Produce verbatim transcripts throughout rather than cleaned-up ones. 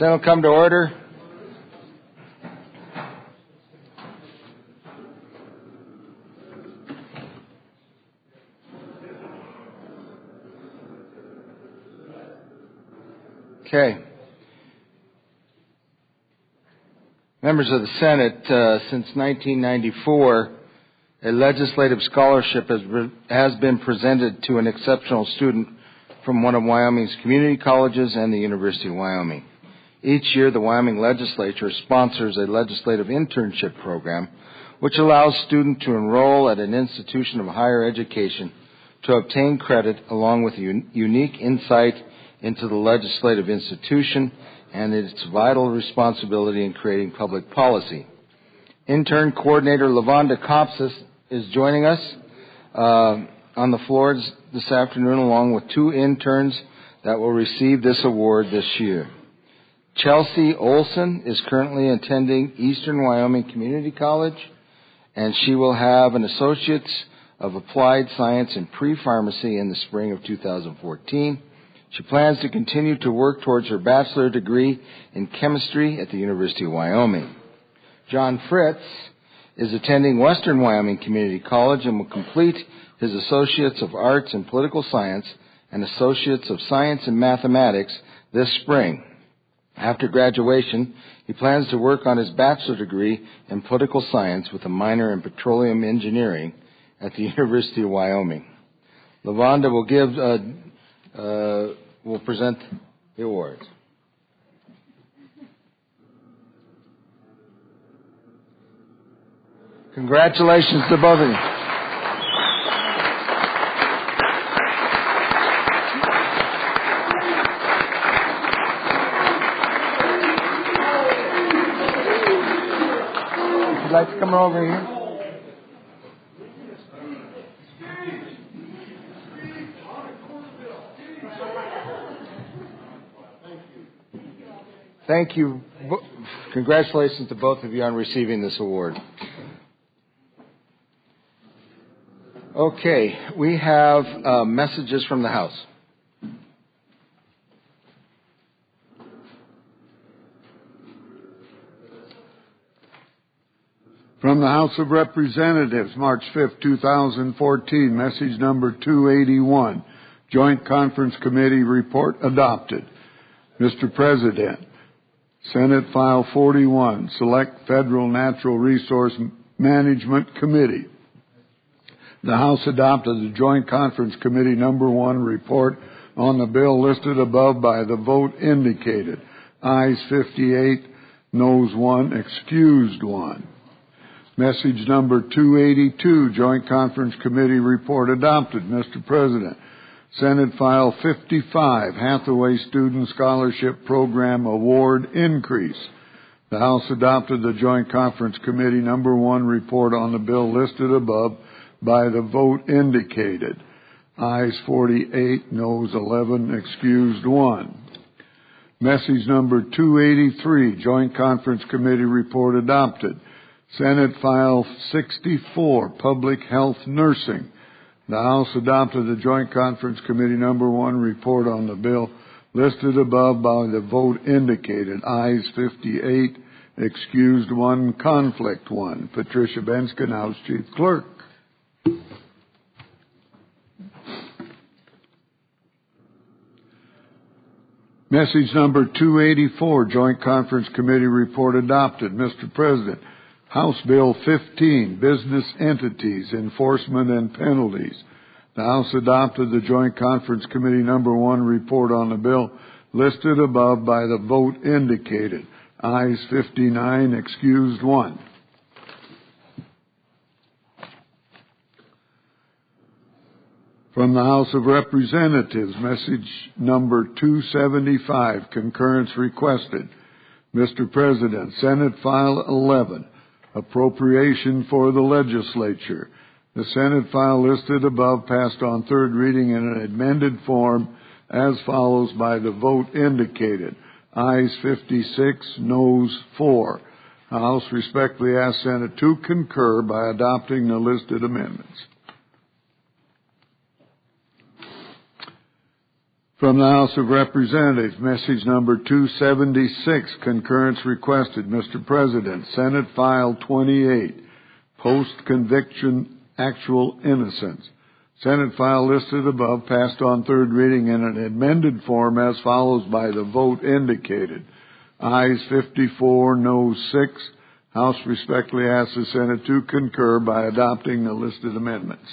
Senate will come to order. Okay. Members of the Senate, uh, since nineteen ninety-four, a legislative scholarship has, re- has been presented to an exceptional student from one of Wyoming's community colleges and the University of Wyoming. Each year, the Wyoming legislature sponsors a legislative internship program which allows students to enroll at an institution of higher education to obtain credit along with un- unique insight into the legislative institution and its vital responsibility in creating public policy. Intern Coordinator Lavonda Kopsis is joining us uh, on the floor this afternoon, along with two interns that will receive this award this year. Chelsea Olson is currently attending Eastern Wyoming Community College, and she will have an Associate's of Applied Science in Pre-Pharmacy in the spring of two thousand fourteen. She plans to continue to work towards her bachelor degree in chemistry at the University of Wyoming. John Fritz is attending Western Wyoming Community College and will complete his Associates of Arts in Political Science and Associates of Science in Mathematics this spring. After graduation, he plans to work on his bachelor degree in Political Science with a minor in Petroleum Engineering at the University of Wyoming. Lavonda will give uh, Uh, will present the awards. Congratulations to both of you. Would you like to come over here? Thank you. Congratulations to both of you on receiving this award. Okay, we have uh, messages from the House. From the House of Representatives, March fifth, twenty fourteen, message number two eighty-one, Joint Conference Committee report adopted. Mister President, Senate File forty-one, Select Federal Natural Resource Management Committee. The House adopted the Joint Conference Committee number one report on the bill listed above by the vote indicated. Ayes fifty-eight, noes one, excused one. Message number two eighty-two, Joint Conference Committee report adopted. Mister President, Senate File fifty-five, Hathaway Student Scholarship Program Award Increase. The House adopted the Joint Conference Committee number one report on the bill listed above by the vote indicated. Ayes forty-eight, noes eleven, excused one. Message number two eighty-three, Joint Conference Committee report adopted. Senate File sixty-four, Public Health Nursing. The House adopted the Joint Conference Committee number one report on the bill listed above by the vote indicated. Ayes fifty-eight, excused one, conflict one. Patricia Benskin, House Chief Clerk. Message number two eighty-four, Joint Conference Committee report adopted. Mister President, House Bill fifteen, Business Entities, Enforcement and Penalties. The House adopted the Joint Conference Committee number one report on the bill listed above by the vote indicated. Ayes fifty-nine, excused one. From the House of Representatives, message number two seventy-five, concurrence requested. Mister President, Senate File eleven, appropriation for the legislature. The Senate file listed above passed on third reading in an amended form as follows by the vote indicated. Ayes fifty-six, noes four. The House respectfully asks Senate to concur by adopting the listed amendments. From the House of Representatives, message number two seventy-six, concurrence requested. Mister President, Senate File twenty-eight, post-conviction actual innocence. Senate file listed above passed on third reading in an amended form as follows by the vote indicated. Ayes fifty-four, noes six. House respectfully asks the Senate to concur by adopting the listed amendments.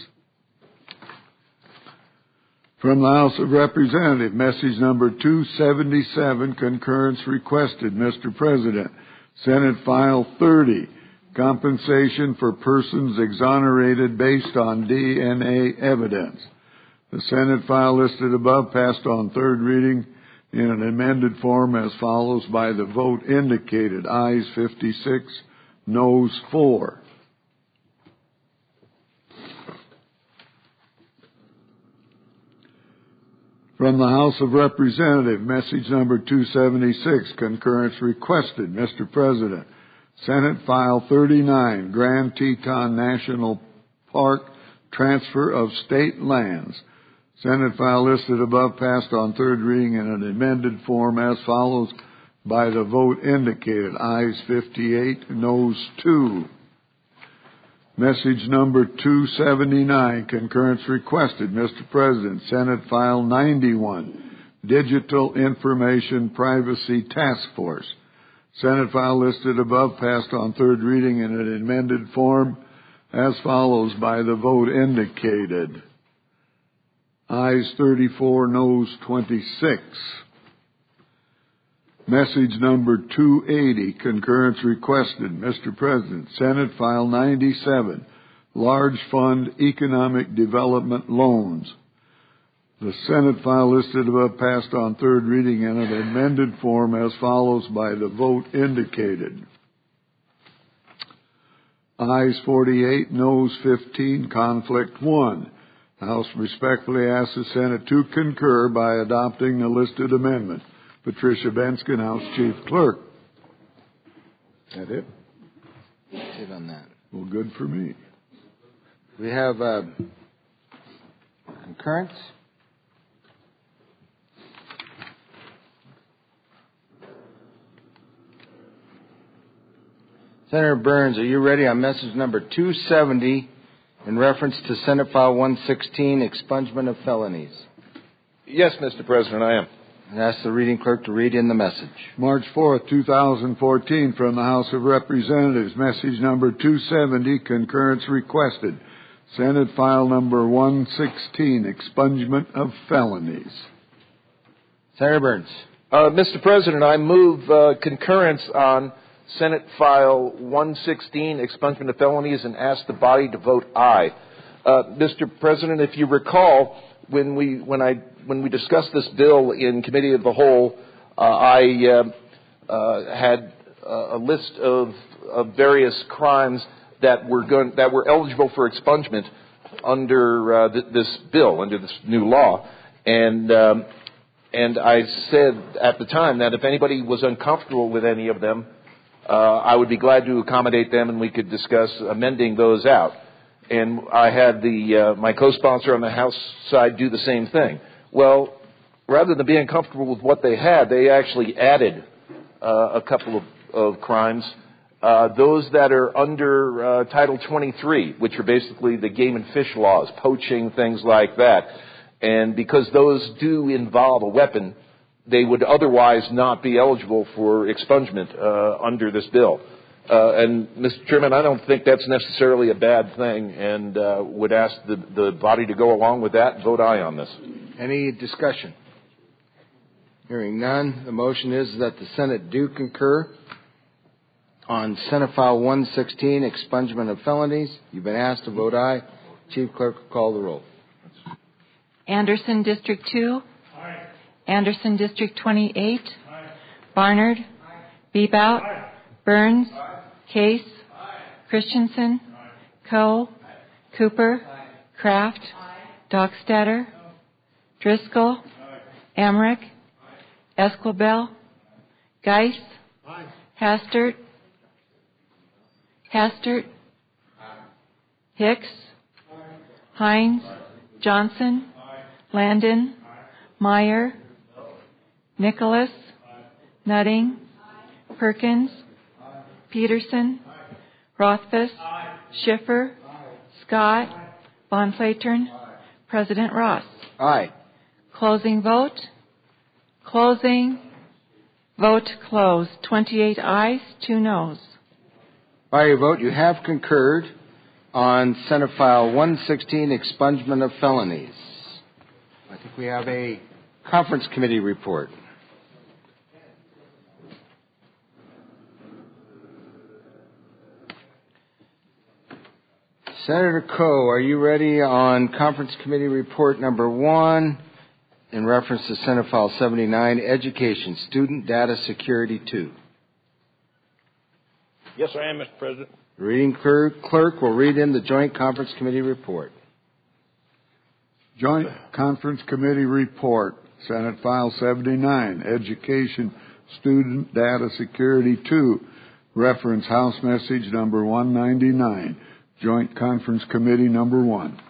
From the House of Representatives, message number two seventy-seven, concurrence requested. Mister President, Senate File thirty, compensation for persons exonerated based on D N A evidence. The Senate file listed above passed on third reading in an amended form as follows by the vote indicated. Ayes fifty-six, noes four. From the House of Representatives, message number two seventy-six, concurrence requested. Mister President, Senate File thirty-nine, Grand Teton National Park, transfer of state lands. Senate file listed above passed on third reading in an amended form as follows by the vote indicated. Ayes fifty-eight, noes two. Message number two seventy-nine, concurrence requested. Mister President, Senate File ninety-one, Digital Information Privacy Task Force. Senate file listed above passed on third reading in an amended form as follows by the vote indicated. Ayes thirty-four, noes twenty-six. Message number two eighty, concurrence requested. Mister President, Senate File ninety-seven, Large Fund Economic Development Loans. The Senate file listed above passed on third reading in an amended form as follows by the vote indicated. Ayes forty-eight, noes fifteen, conflict one. The House respectfully asks the Senate to concur by adopting the listed amendment. Patricia Benskin, House Chief Clerk. Is that it? That's it on that. Well, good for me. We have uh, concurrence. Senator Burns, are you ready on message number two seventy in reference to Senate File one sixteen, expungement of felonies? Yes, Mister President, I am. And ask the reading clerk to read in the message. March fourth, two thousand fourteen, from the House of Representatives, message number two seventy, concurrence requested. Senate File number one sixteen, expungement of felonies. Senator Burns. Uh, Mister President, I move uh, concurrence on Senate File one sixteen, expungement of felonies, and ask the body to vote aye. Uh, Mister President, if you recall, when we when I when we discussed this bill in Committee of the Whole, uh, I uh, uh, had uh, a list of, of various crimes that were going that were eligible for expungement under uh, th- this bill, under this new law, and um, and I said at the time that if anybody was uncomfortable with any of them, uh, I would be glad to accommodate them, and we could discuss amending those out. And I had the uh, my co-sponsor on the House side do the same thing. Well, rather than being comfortable with what they had, they actually added uh, a couple of, of crimes, uh, those that are under uh, Title twenty-three, which are basically the game and fish laws, poaching, things like that. And because those do involve a weapon, they would otherwise not be eligible for expungement uh, under this bill. Uh, and, Mister Chairman, I don't think that's necessarily a bad thing, and uh, would ask the, the body to go along with that and vote aye on this. Any discussion? Hearing none, the motion is that the Senate do concur on Senate File one sixteen, expungement of felonies. You've been asked to vote aye. Chief Clerk will call the roll. Anderson, District two. Aye. Anderson, District twenty-eight. Aye. Barnard. Aye. Bebout. Aye. Burns. Aye. Case. Aye. Christensen. Aye. Coe. Aye. Cooper. Aye. Kraft. Aye. Dockstader. No. Driscoll. Aye. Emmerich. Aye. Esquibel. Geis. Aye. Hastert. Hastert. Aye. Hicks. Aye. Hines. Aye. Johnson. Aye. Landon. Aye. Meyer, Nicholas, Nutting, Perkins, Peterson, Rothfuss, Schiffer, Scott, Von Flatern, President Ross. Aye. Closing vote. Closing. Vote closed. twenty-eight ayes, two noes. By your vote, you have concurred on Senate File one sixteen, expungement of felonies. I think we have a conference committee report. Senator Coe, are you ready on conference committee report number one in reference to Senate File seventy-nine, Education, Student Data Security two? Yes, I am, Mister President. The reading clerk will read in the Joint Conference Committee report. Joint Conference Committee report, Senate File seventy-nine, Education, Student Data Security two, reference House Message number one ninety-nine, Joint Conference Committee number one.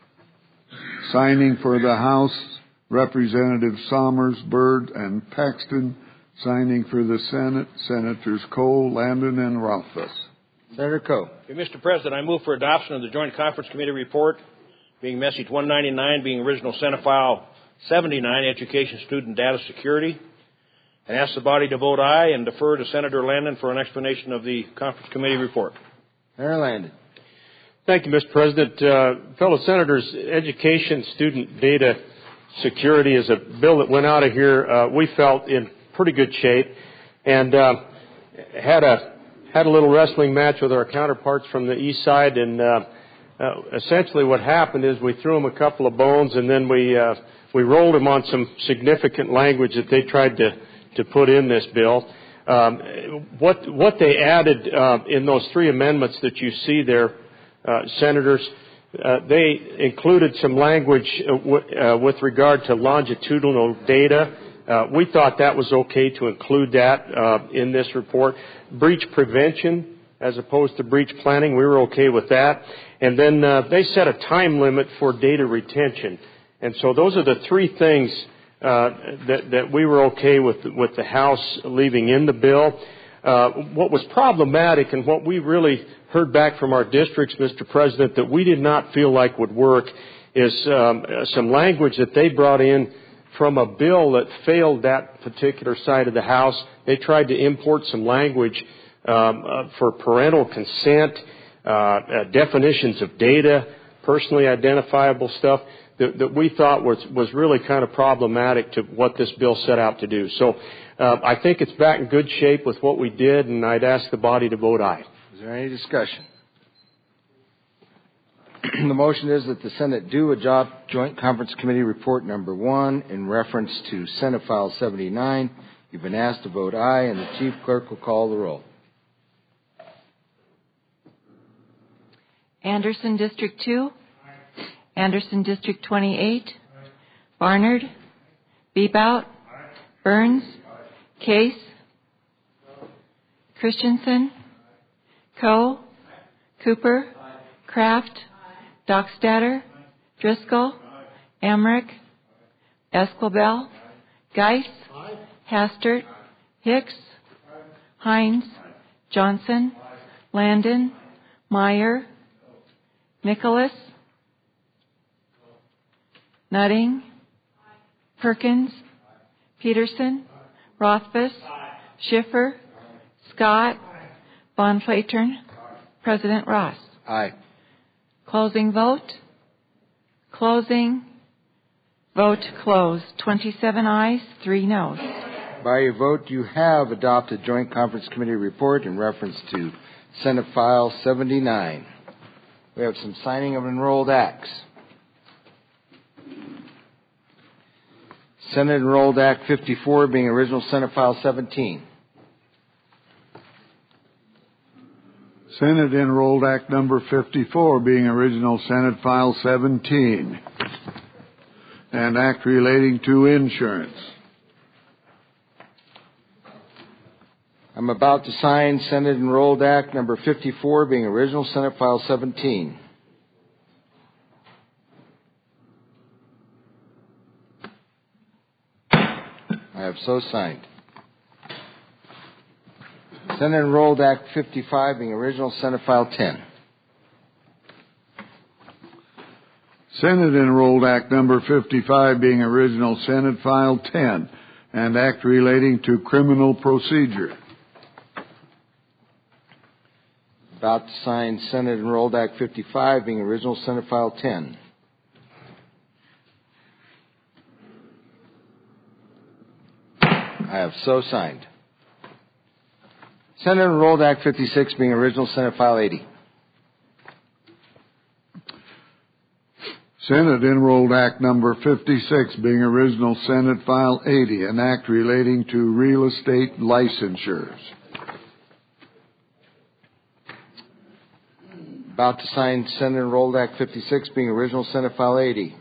Signing for the House, Representatives Sommers, Byrd, and Paxton. Signing for the Senate, Senators Cole, Landon, and Rothfuss. Senator Coe. Mister President, I move for adoption of the Joint Conference Committee report, being Message one ninety-nine, being original Senate File seventy-nine, Education, Student Data Security, and ask the body to vote aye and defer to Senator Landon for an explanation of the Conference Committee report. Senator Landon. Thank you, Mister President. Uh, fellow Senators, Education, Student Data Security is a bill that went out of here, uh, we felt, in pretty good shape, and uh, had a had a little wrestling match with our counterparts from the east side, and uh, uh, essentially what happened is we threw them a couple of bones, and then we uh, we rolled them on some significant language that they tried to to put in this bill. Um, what what they added uh, in those three amendments that you see there, uh, Senators, uh, they included some language uh, w- uh, with regard to longitudinal data. Uh, we thought that was okay to include that uh, in this report. Breach prevention as opposed to breach planning, we were okay with that. And then uh, they set a time limit for data retention. And so those are the three things uh, that, that we were okay with, with the House leaving in the bill. Uh, what was problematic and what we really heard back from our districts, Mister President, that we did not feel like would work is um, some language that they brought in from a bill that failed that particular side of the House. They tried to import some language um, uh, for parental consent, uh, uh, definitions of data, personally identifiable stuff that, that we thought was, was really kind of problematic to what this bill set out to do. So uh, I think it's back in good shape with what we did, and I'd ask the body to vote aye. Is there any discussion? The motion is that the Senate do adopt Joint Conference Committee report number one in reference to Senate File seventy-nine. You've been asked to vote aye, and the Chief Clerk will call the roll. Anderson District two. Aye. Anderson District twenty-eight. Aye. Barnard. Bebout. Aye. Burns. Aye. Case. No. Christensen. Aye. Coe. Aye. Cooper. Aye. Kraft. Dockstader, Driscoll, Emmerich, Esquibel, Geis, Hastert, Hicks, Hines, Johnson, Landon, Meyer, Nicholas, Nutting, Perkins, Peterson, Rothfuss, Schiffer, Scott, Von Flatern, President Ross. Aye. Closing vote. Closing. Vote closed. twenty-seven ayes, three noes. By your vote, you have adopted Joint Conference Committee report in reference to Senate File seventy-nine. We have some signing of enrolled acts. Senate Enrolled Act fifty-four being original Senate File seventeen. Senate Enrolled Act number fifty-four being original Senate File seventeen. And act relating to insurance. I'm about to sign Senate Enrolled Act number fifty-four being original Senate File seventeen. I have so signed. Senate Enrolled Act fifty-five, being original, Senate File ten. Senate Enrolled Act Number fifty-five, being original, Senate File ten, and Act relating to criminal procedure. About to sign Senate Enrolled Act fifty-five, being original, Senate File ten. I have so signed. Senate Enrolled Act fifty-six, being original, Senate File eighty. Senate Enrolled Act Number fifty-six, being original, Senate File eighty, an act relating to real estate licensures. About to sign Senate Enrolled Act fifty-six, being original, Senate File eighty.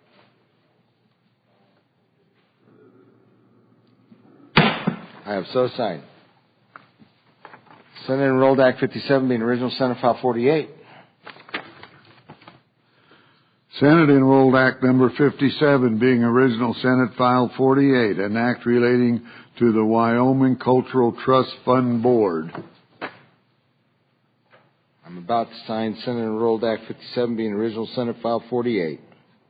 I have so signed. Senate Enrolled Act fifty-seven, being original, Senate File forty-eight. Senate Enrolled Act Number fifty-seven, being original, Senate File forty-eight, an act relating to the Wyoming Cultural Trust Fund Board. I'm about to sign Senate Enrolled Act fifty-seven, being original, Senate File forty-eight.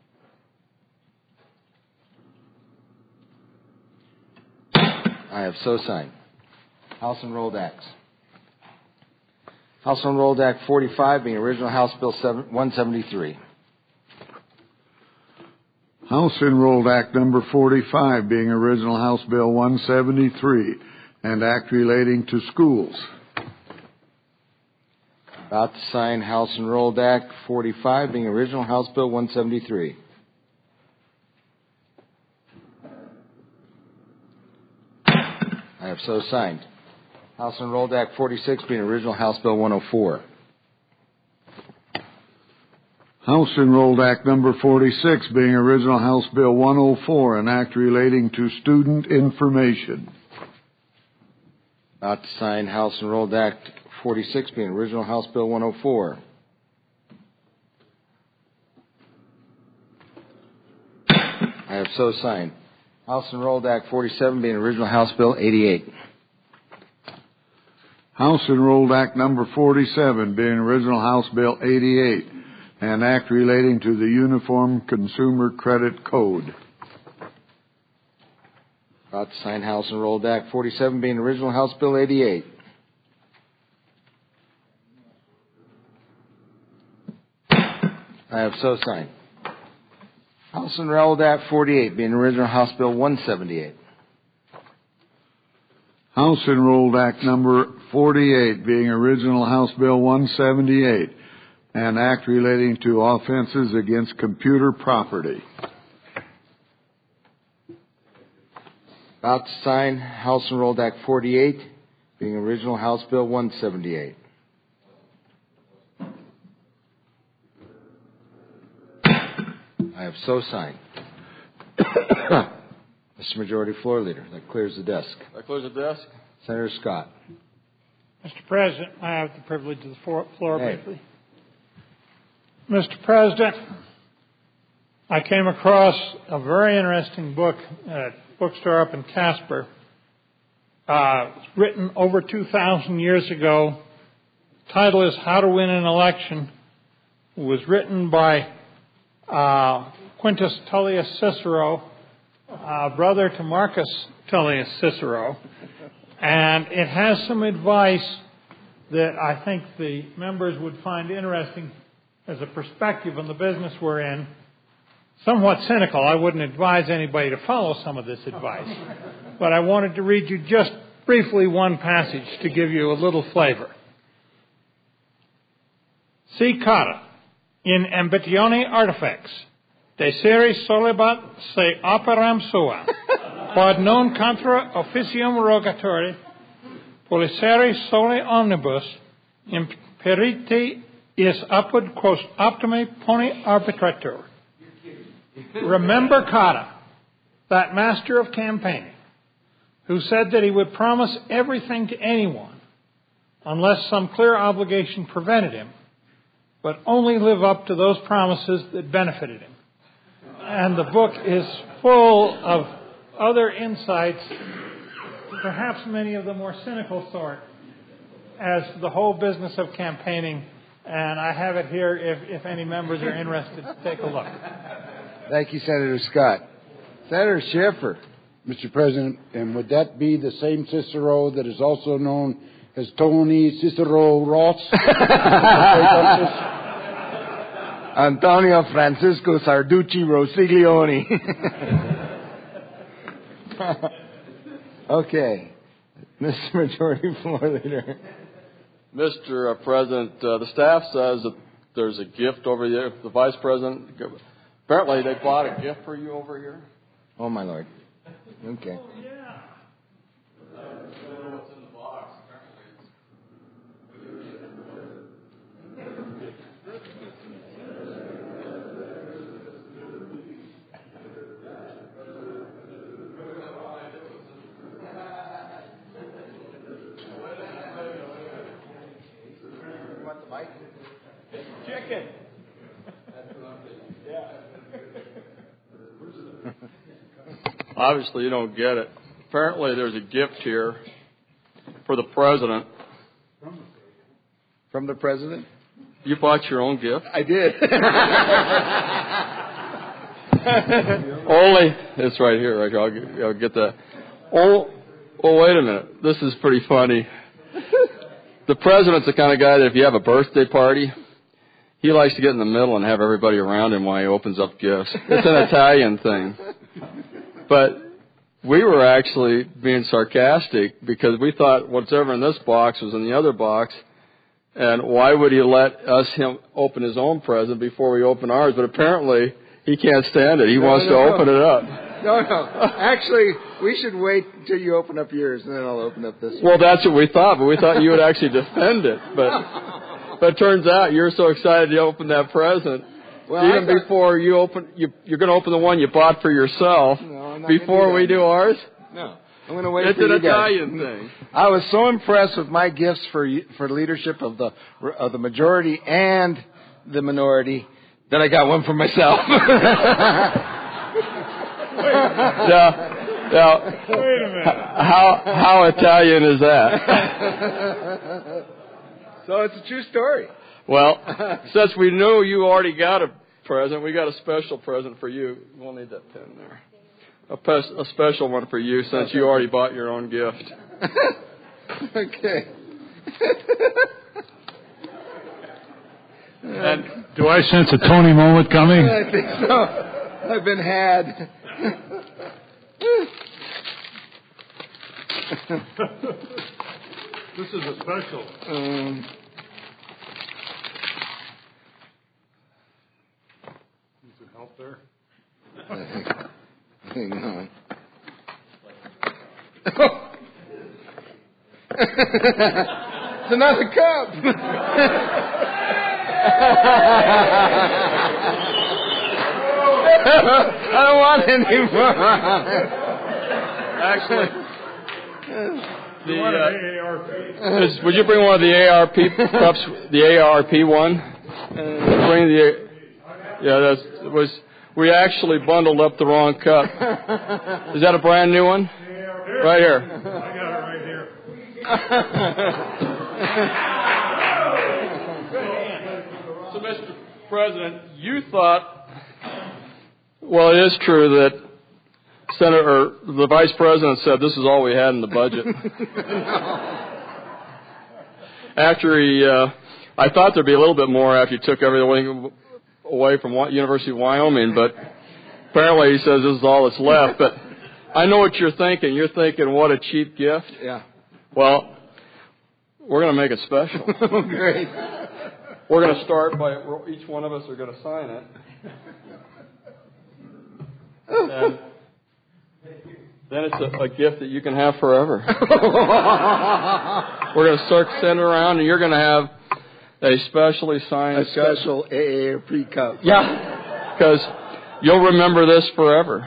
I have so signed. House Enrolled Acts. House Enrolled Act forty-five, being original, House Bill one seventy-three. House Enrolled Act Number forty-five, being original, House Bill one seventy-three, and act relating to schools. About to sign House Enrolled Act forty-five, being original, House Bill one seventy-three. I have so signed. House Enrolled Act forty-six, being original, House Bill one oh four. House Enrolled Act Number forty-six, being original, House Bill one oh four, an act relating to student information. About to sign House Enrolled Act forty-six, being original, House Bill one oh four. I have so signed. House Enrolled Act forty-seven, being original, House Bill eighty-eight. House Enrolled Act Number forty-seven, being original, House Bill eighty-eight, an act relating to the Uniform Consumer Credit Code. About to sign House Enrolled Act forty-seven, being original, House Bill eighty-eight. I have so signed. House Enrolled Act forty-eight, being original, House Bill one seventy-eight. House Enrolled Act Number forty-eight, being original, House Bill one seventy-eight, an act relating to offenses against computer property. About to sign House Enrolled Act forty-eight, being original, House Bill one seventy-eight. I have so signed. Mister Majority Floor Leader, that clears the desk. That clears the desk. Senator Scott. Mister President, I have the privilege of the floor Hey. briefly. Mister President, I came across a very interesting book at a bookstore up in Casper. Uh, it's written over two thousand years ago. The title is How to Win an Election. It was written by uh, Quintus Tullius Cicero, uh, brother to Marcus Tullius Cicero. And it has some advice that I think the members would find interesting as a perspective on the business we're in. Somewhat cynical. I wouldn't advise anybody to follow some of this advice. But I wanted to read you just briefly one passage to give you a little flavor. Si cara, in ambitione artifex, deseri solebat se operam sua, quod non contra officium rogatori, policere sole omnibus, imperite is apud quos optime pone arbitrator. Remember Cotta, that master of campaigning, who said that he would promise everything to anyone unless some clear obligation prevented him, but only live up to those promises that benefited him. And the book is full of other insights, perhaps many of the more cynical sort, as to the whole business of campaigning. And I have it here if, if any members are interested to take a look. Thank you, Senator Scott. Senator Schiffer. Mister President, and would that be the same Cicero that is also known as Tony Cicero Ross? Antonio Francisco Sarducci Rosiglione. Okay. Mister Majority Floor Leader. Mister President, uh, the staff says that there's a gift over there. The Vice President, apparently they bought a gift for you over here. Oh, my Lord. Okay. Oh, yeah. I don't know what's in the box. Chicken. Obviously, you don't get it. Apparently, there's a gift here for the president. From the president? You bought your own gift? I did. Only, it's right here. Right here. I'll, get, I'll get that. Oh, oh, wait a minute. This is pretty funny. The president's the kind of guy that if you have a birthday party, he likes to get in the middle and have everybody around him while he opens up gifts. It's an Italian thing. But we were actually being sarcastic because we thought whatever in this box was in the other box, and why would he let us him open his own present before we open ours? But apparently he can't stand it. He no, wants no, to no. open it up. No, no. Actually, we should wait until you open up yours, and then I'll open up this one. Well, that's what we thought, but we thought you would actually defend it. But but it turns out you're so excited you opened that present. Well, Even thought, before you open, you, you're going to open the one you bought for yourself. No, I'm not before do we do ours. No, I'm going to wait it's for an you Italian guys. thing. I was so impressed with my gifts for for leadership of the of the majority and the minority that I got one for myself. now, now, Wait a minute. How how Italian is that? So it's a true story. Well, since we knew you already got a present, we got a special present for you. We'll need that pen there. A, pes- a special one for you since okay. you already bought your own gift. Okay. And do I sense a Tony moment coming? I think so. I've been had. This is a special. Um, Need some help there? hang on. It's another cup. I don't want any more. actually, the, You want an uh, A A R P? is, would you bring one of the A R P cups, the A R P one? Bring the, yeah, that's, it was, we actually bundled up the wrong cup. Is that a brand new one? Right here. I got it right here. So, Mister President, you thought, well, it is true that Senator, or the Vice President said this is all we had in the budget. After he, uh, I thought there'd be a little bit more after you took everything away from University of Wyoming, but apparently he says this is all that's left. But I know what you're thinking. You're thinking, what a cheap gift. Yeah. Well, we're going to make it special. Great. We're going to start by, each one of us are going to sign it. And then it's a, a gift that you can have forever. We're going to start sending around, and you're going to have a specially signed A special A A R P cup. Yeah, because you'll remember this forever.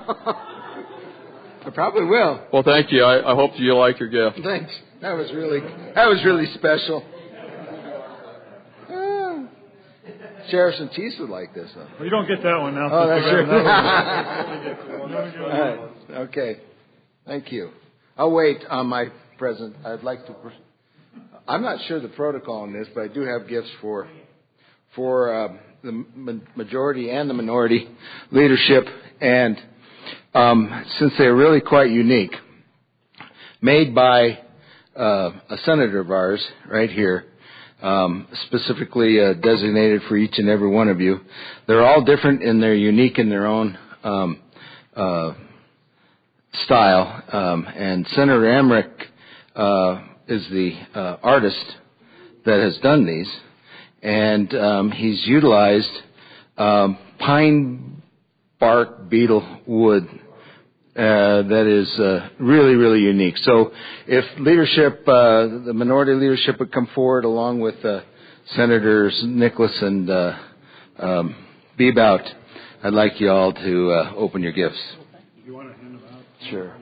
I probably will. Well, thank you. I, I hope you like your gift. Thanks. That was really that was really special. Sheriff Santis would like this, though. Well, you don't get that one now. Oh, that's true. All right. Okay. Thank you. I'll wait on my present. I'd like to. I'm not sure the protocol on this, but I do have gifts for for uh, the majority and the minority leadership, and um, since they're really quite unique, made by uh, a senator of ours right here. Um, specifically uh, designated for each and every one of you. They're all different and they're unique in their own um, uh, style. Um, and Senator Emmerich uh, is the uh, artist that has done these, and um, he's utilized um, pine bark beetle wood. Uh, that is uh, really, really unique. So if leadership, uh, the minority leadership would come forward along with uh, Senators Nicholas and uh, um, Bebout, I'd like you all to uh, open your gifts. You want to hand them out? Sure.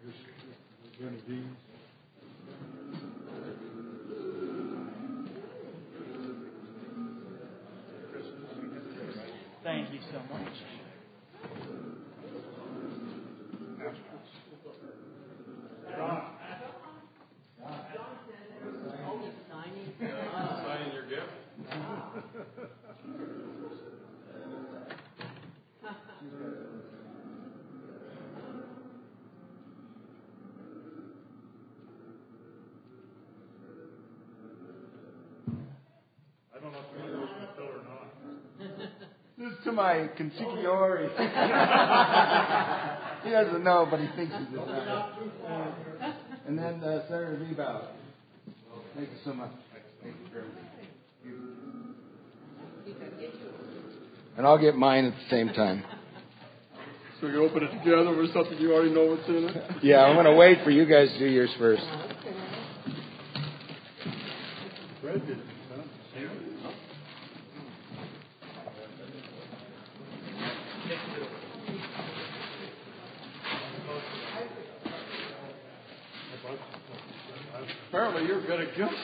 Thank you so much. Signing your gift? I don't know if we know if or not. This is to my consigliere. He doesn't know, but he thinks he's a senator. And then uh, Senator Bebout. Thank you so much. Thank you very much. And I'll get mine at the same time. So we can open it together with something you already know what's in it? Yeah, I'm going to wait for you guys to do yours first. Fred did it, huh? Apparently you're good at gifts.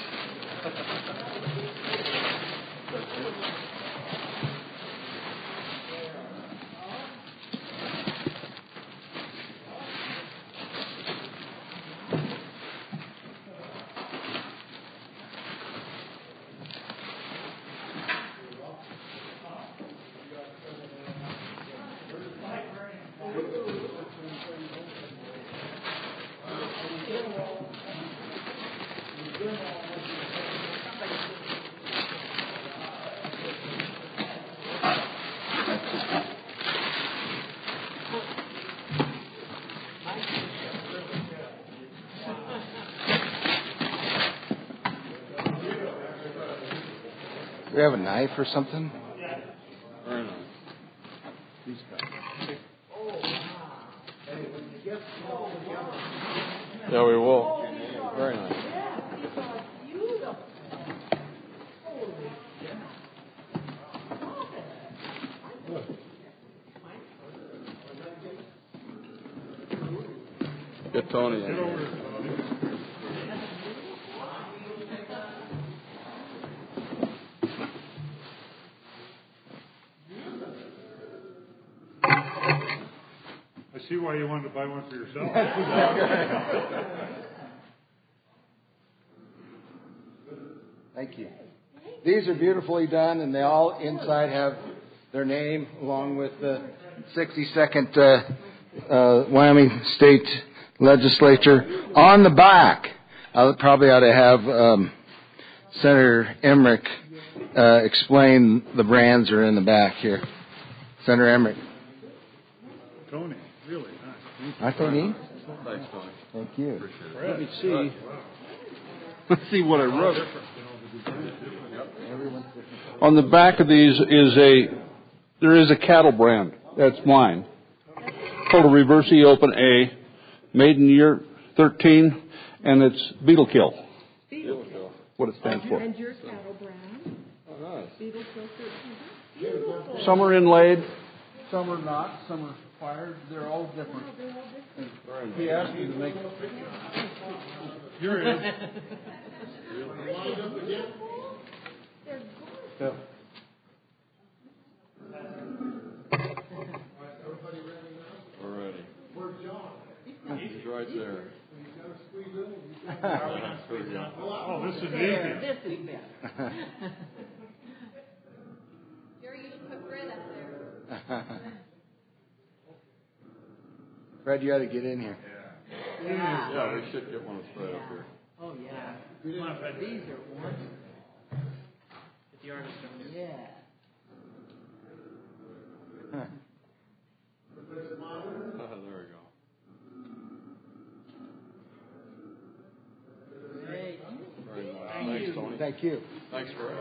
Do we have a knife or something? Very nice. Yeah, we will. Very nice. Get Tony in here. I see why you wanted to buy one for yourself. Thank you. These are beautifully done, and they all inside have their name along with the sixty-second uh, uh, Wyoming State Legislature on the back. I probably ought to have um, Senator Emmerich uh, explain the brands are in the back here. Senator Emmerich. Tony, really nice. I Tony. Thanks, Tony. Thank you. Let me see. Let's see what I wrote. On the back of these is a, there is a cattle brand. That's mine. Called a Reverse E Open A, made in year thirteen, and it's Beetle Kill. Beetle Kill. What it stands for. And your cattle brand. Oh, nice. Beetle Kill thirteen. Some are inlaid, some are not, some are fired. They're all different. He asked me to make. You're in. Yeah. He's right there. Oh, this is easy. This is better. Jerry, you should put Fred up there. Fred, you ought to get in here. Yeah. Yeah, we should get one of Fred up here. Oh, yeah. These are wonderful. The artist over Yeah. Oh, there we go. Great. Very nice. Thanks, Tony. Thank you. Thanks, Fred.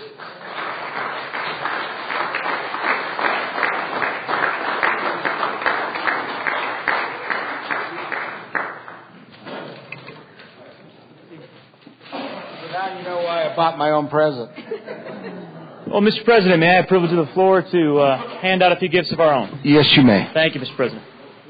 Now you know why I bought my own present. Well, Mister President, may I have privilege of the floor to uh, hand out a few gifts of our own? Yes, you may. Thank you, Mister President.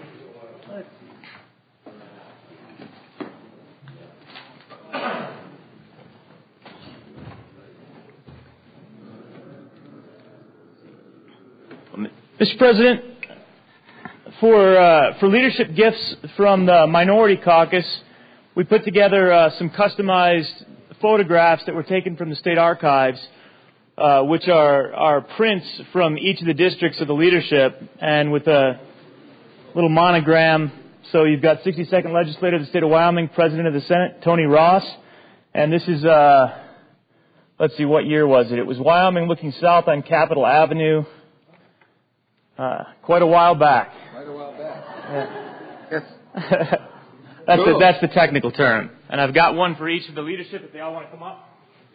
Mister President, for uh, for leadership gifts from the Minority Caucus, we put together uh, some customized photographs that were taken from the State Archives, uh, which are, are prints from each of the districts of the leadership, and with a little monogram. So you've got sixty-second Legislator of the State of Wyoming, President of the Senate, Tony Ross. And this is, uh, let's see, what year was it? It was Wyoming looking south on Capitol Avenue, uh, quite a while back. Quite a while back. Yeah. Yes. That's, Cool. the, that's the technical term. And I've got one for each of the leadership if they all want to come up.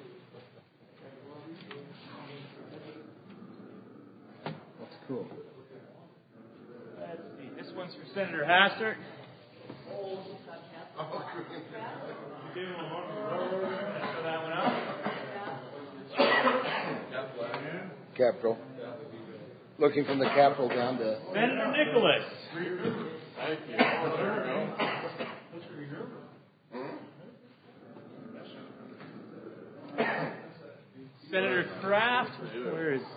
That's cool. Let's see. This one's for Senator Hastert. Throw that one up. Capitol. Looking from the Capitol down to... Senator Nicholas. Thank you. There we go. Senator Kraft. Where is...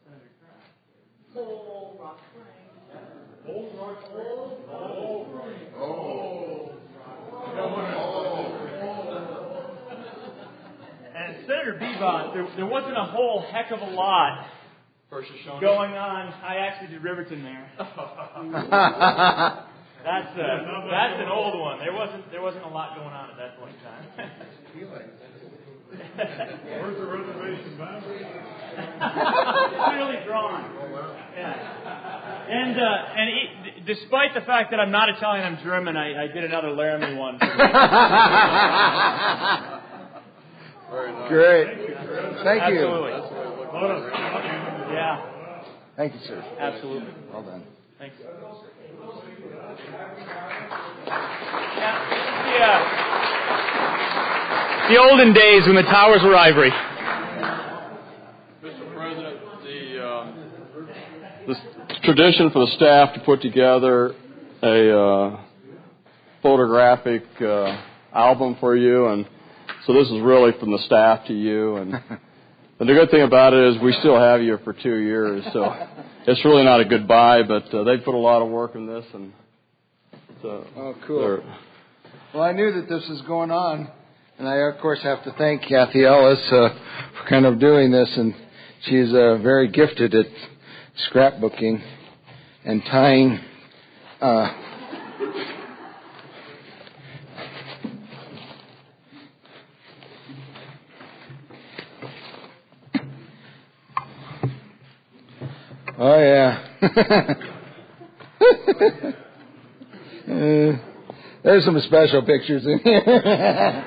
And Senator Bebont, there, there wasn't a whole heck of a lot going on. I actually did Riverton there. That's a, that's an old one. There wasn't there wasn't a lot going on at that point in time. Where's the reservation boundary? Clearly drawn. Yeah. And uh, and it, despite the fact that I'm not Italian, I'm German. I, I did another Laramie one. Very nice. Great. Thank you. Absolutely. Yeah. Thank you, sir. Absolutely. Well done. Thanks. Yeah. The olden days when the towers were ivory. Mister President, the, um, the tradition for the staff to put together a uh, photographic uh, album for you, and so this is really from the staff to you. And, and the good thing about it is we still have you for two years, so it's really not a goodbye, but uh, they put a lot of work in this. And so oh, cool. Well, I knew that this was going on. And I, of course, have to thank Kathy Ellis uh, for kind of doing this. And she's uh, very gifted at scrapbooking and tying uh, oh, yeah. uh, there's some special pictures in here.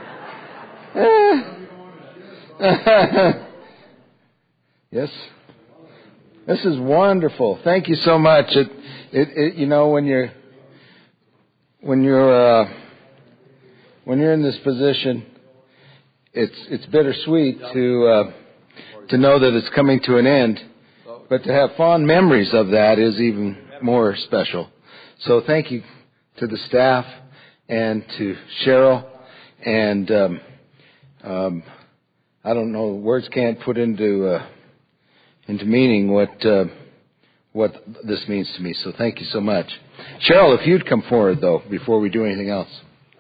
Yes, this is wonderful. Thank you so much. It, it, it you know, when you're when you're uh, when you're in this position, it's it's bittersweet to uh, to know that it's coming to an end, but to have fond memories of that is even more special. So thank you to the staff and to Cheryl and. Um, Um, I don't know. Words can't put into uh, into meaning what uh, what this means to me. So thank you so much. Cheryl, if you'd come forward, though, before we do anything else.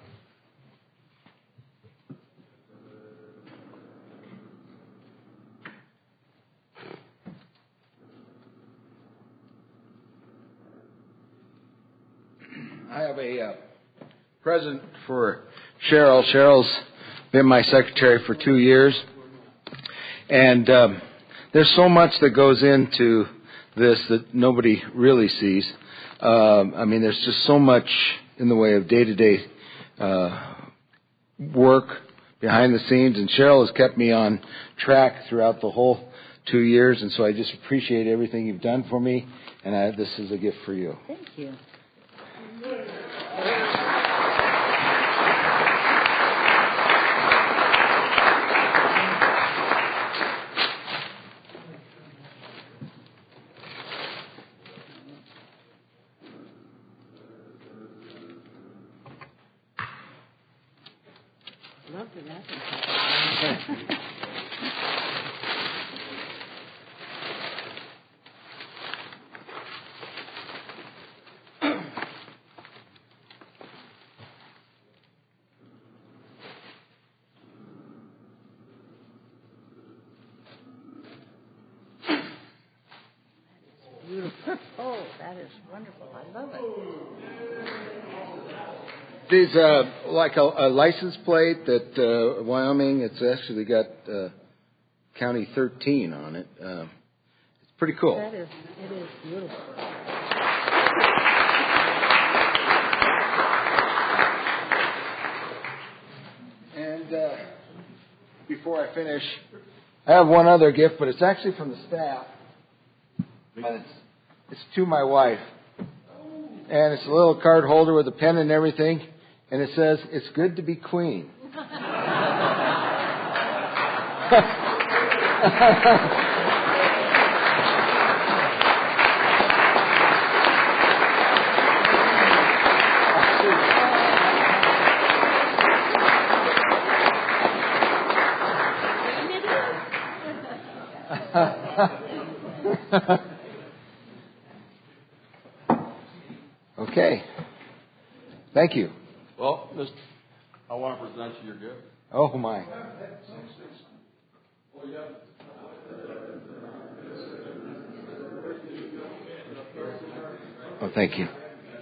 I have a uh, present for Cheryl. Cheryl's been my secretary for two years. And um, there's so much that goes into this that nobody really sees. Um, I mean, there's just so much in the way of day-to-day uh, work behind the scenes. And Cheryl has kept me on track throughout the whole two years. And so I just appreciate everything you've done for me. And I, this is a gift for you. Thank you. Love the wrapping paper. Beautiful. Oh, that is wonderful. I love it. These uh, like a, a license plate that uh, Wyoming. It's actually got uh, County thirteen on it. Uh, it's pretty cool. That is, it is beautiful. And uh, before I finish, I have one other gift, but it's actually from the staff. But it's, it's to my wife. And it's a little card holder with a pen and everything. And it says, "It's good to be queen." Okay. Thank you. Well, Mister I want to present you your gift. Oh, my. Oh, thank you.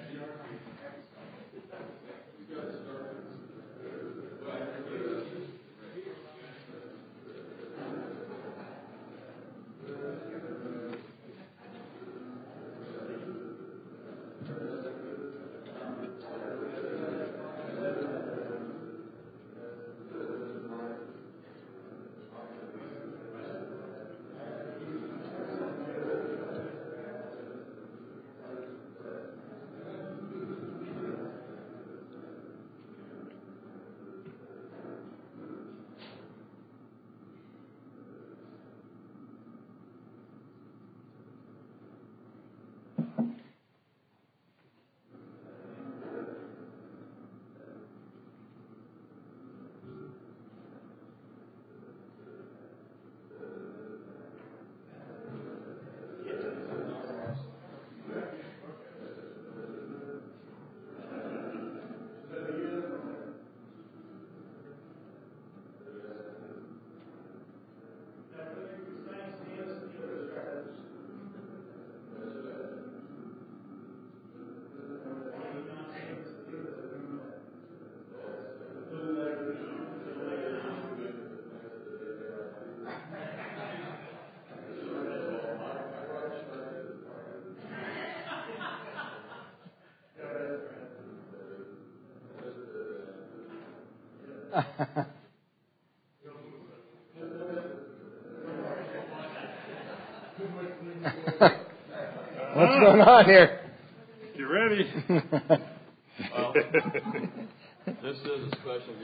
What's going on here? You ready? Well, this is a special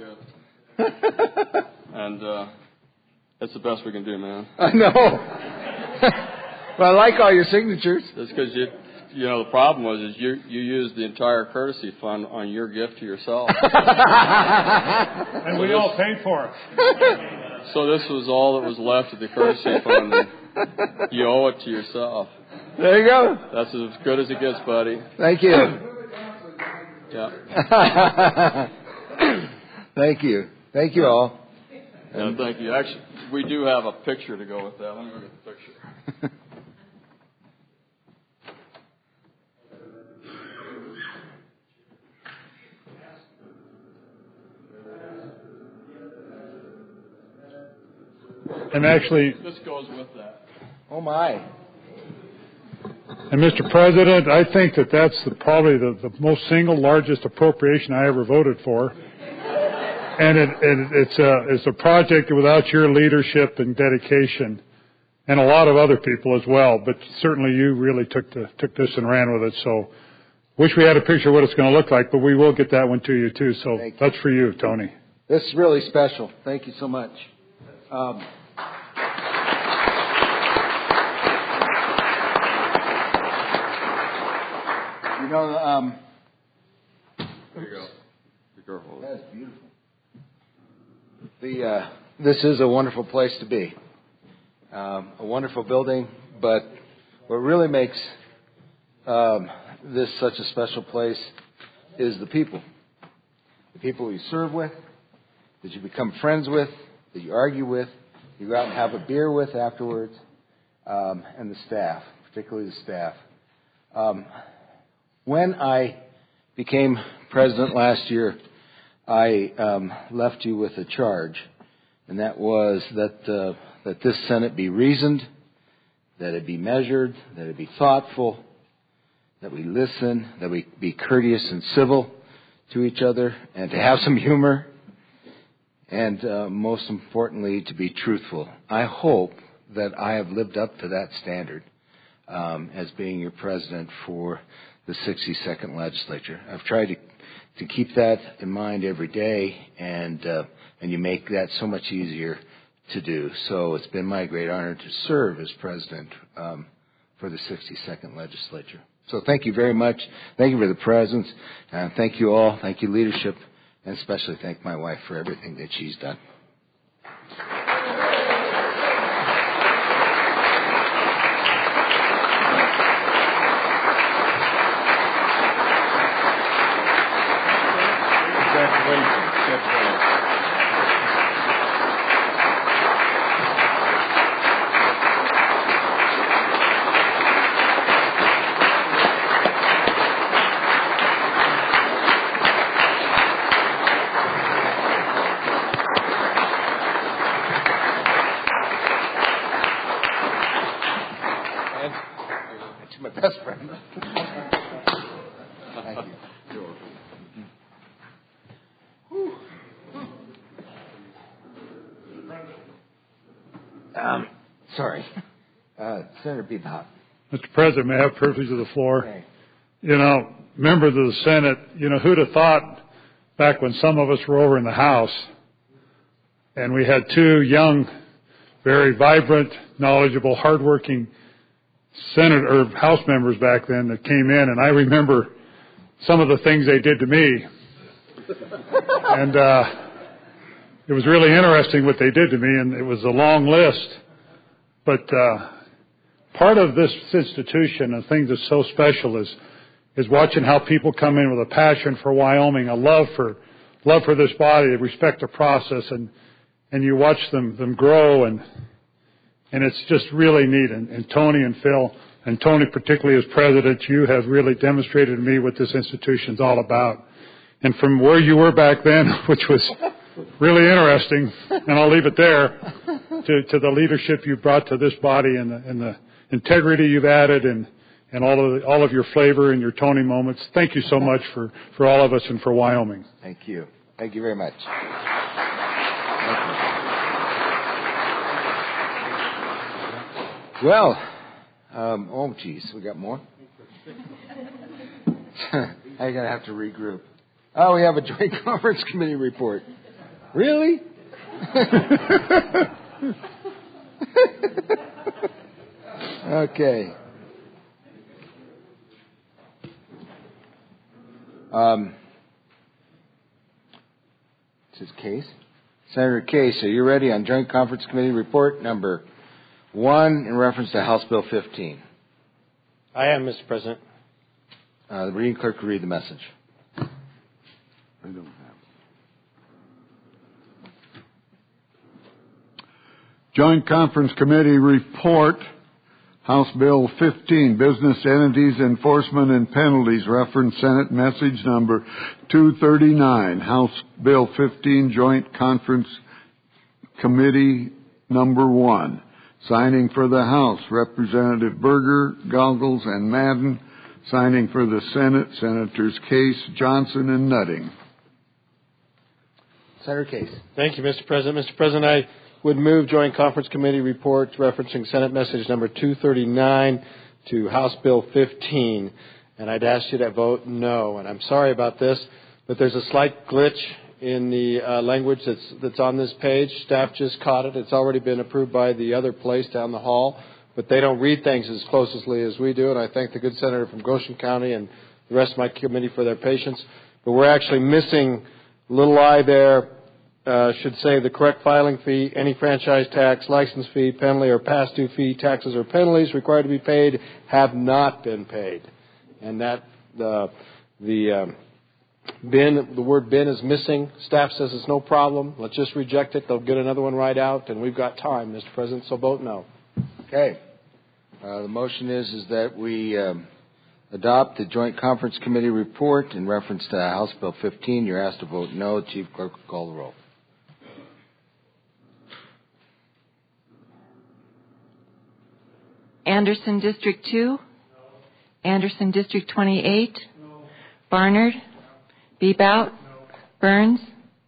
gift. And uh, it's the best we can do, man. I know. Well, I like all your signatures. That's because you, you know, the problem was is you you used the entire courtesy fund on your gift to yourself. And so we this, all paid for it. So this was all that was left of the courtesy fund. And you owe it to yourself. There you go. That's as good as it gets, buddy. Thank you. Yeah. Thank you. Thank you all. Yeah, thank you. Actually, we do have a picture to go with that. Let me look at the picture. And actually, This goes with that. Oh, my. and Mister President, I think that that's the, probably the, the most single largest appropriation I ever voted for. And it, it, it's, a, it's a project without your leadership and dedication, and a lot of other people as well. But certainly you really took, the, took this and ran with it. So wish we had a picture of what it's going to look like, but we will get that one to you, too. So that's for you, Tony. This is really special. Thank you so much. Um, you know, um, There you go. Be careful. that's beautiful. The uh, this is a wonderful place to be. Um, a wonderful building, but what really makes um, this such a special place is the people. The people you serve with, that you become friends with, that you argue with, you go out and have a beer with afterwards, um, and the staff, particularly the staff. Um, when I became president last year, I um, left you with a charge, and that was that uh, that this Senate be reasoned, that it be measured, that it be thoughtful, that we listen, that we be courteous and civil to each other, and to have some humor, and uh, most importantly, to be truthful. I hope that I have lived up to that standard um, as being your president for the sixty-second legislature. I've tried to to keep that in mind every day, and uh, and you make that so much easier to do. So it's been my great honor to serve as president um, for the sixty-second legislature. So thank you very much. Thank you for the presence. Uh, thank you all. Thank you, leadership, and especially thank my wife for everything that she's done. To my best friend. Thank you. Whew. Um, sorry. Uh, Senator Bebop. Mister President, may I have privilege of the floor? Okay. You know, members of the Senate, you know, who'd have thought back when some of us were over in the House and we had two young, very vibrant, knowledgeable, hardworking Senate or House members back then that came in, and I remember some of the things they did to me. And uh, it was really interesting what they did to me, and it was a long list. But uh, part of this institution, a thing that's so special, is is watching how people come in with a passion for Wyoming, a love for love for this body, a respect the process, and and you watch them them grow, and and it's just really neat. And, and Tony and Phil, and Tony particularly as president, you have really demonstrated to me what this institution's all about. And from where you were back then, which was really interesting, and I'll leave it there, to, to the leadership you brought to this body, and the, and the integrity you've added, and, and all of the, all of your flavor and your Tony moments. Thank you so much for, for all of us and for Wyoming. Thank you. Thank you very much. Well, um, oh geez, we got more? I'm going to have to regroup. Oh, we have a joint conference committee report. Really? Okay. Um, this is Case. Senator Case, are you ready on joint conference committee report number one in reference to House Bill fifteen? I am, Mister President. Uh, the reading clerk will read the message. I don't have it. Joint Conference Committee report, House Bill fifteen, Business Entities Enforcement and Penalties, reference Senate message number two thirty-nine. House Bill fifteen, Joint Conference Committee number one. Signing for the House, Representative Berger, Goggles, and Madden. Signing for the Senate, Senators Case, Johnson, and Nutting. Senator Case. Thank you, Mister President. Mister President, I would move Joint Conference Committee report referencing Senate message number two thirty-nine to House Bill fifteen. And I'd ask you to vote no. And I'm sorry about this, but there's a slight glitch in the uh, language that's, that's on this page. Staff just caught it. It's already been approved by the other place down the hall, but they don't read things as closely as we do. And I thank the good senator from Goshen County and the rest of my committee for their patience. But we're actually missing a little I there. Uh, should say the correct filing fee, any franchise tax, license fee, penalty, or past due fee, taxes, or penalties required to be paid have not been paid. And that uh, the um, bin, the word bin is missing. Staff says it's no problem. Let's just reject it. They'll get another one right out, and we've got time, Mister President, so vote no. Okay. Uh, the motion is, is that we um, adopt the Joint Conference Committee report in reference to House Bill fifteen. You're asked to vote no. Chief Clerk will call the roll. Anderson District two? No. Anderson District twenty-eight? No. Barnard? No. Bebout? No. Burns?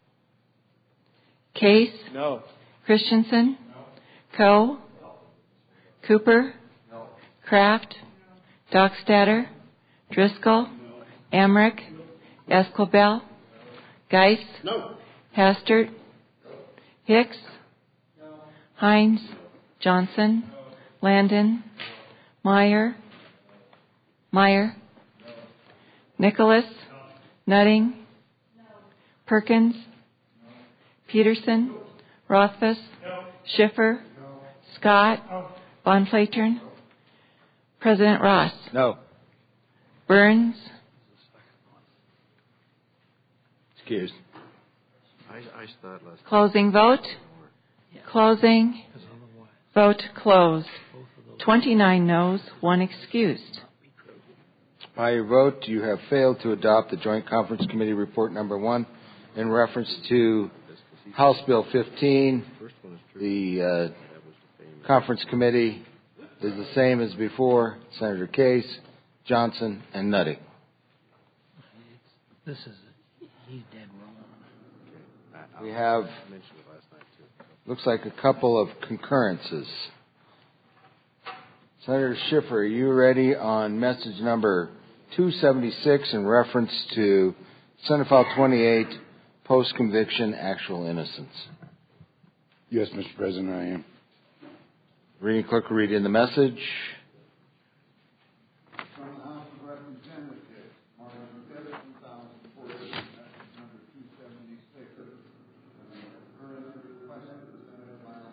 Case? No. Christensen? No. Coe? No. Cooper? No. Kraft? Dockstader? Driscoll? No. Emmerich? No. Escobel? No. Geis? No. Hastert? No. Hicks? No. Hines? Johnson? No. Landon? Meyer? Meyer? No. Nicholas? No. Nutting? No. Perkins? No. Peterson? No. Rothfuss? No. Schiffer? No. Scott? No. Von Flatern? No. President Ross? No. Burns? Excused. I, I thought last Closing vote? Closing. Vote closed. twenty-nine noes, one excused. By your vote, you have failed to adopt the Joint Conference Committee report number one in reference to House Bill fifteen. The uh, Conference Committee is the same as before. Senator Case, Johnson, and Nutting. This is, he's dead wrong. We have, looks like a couple of concurrences. Senator Schiffer, are you ready on message number two seventy-six in reference to Senate File twenty-eight, post-conviction actual innocence? Yes, Mister President, I am. Reading clerk will read in the message. From the House of Representatives, Martin seven, two thousand fourteen, message number two seventy-six. Current request of the Senate File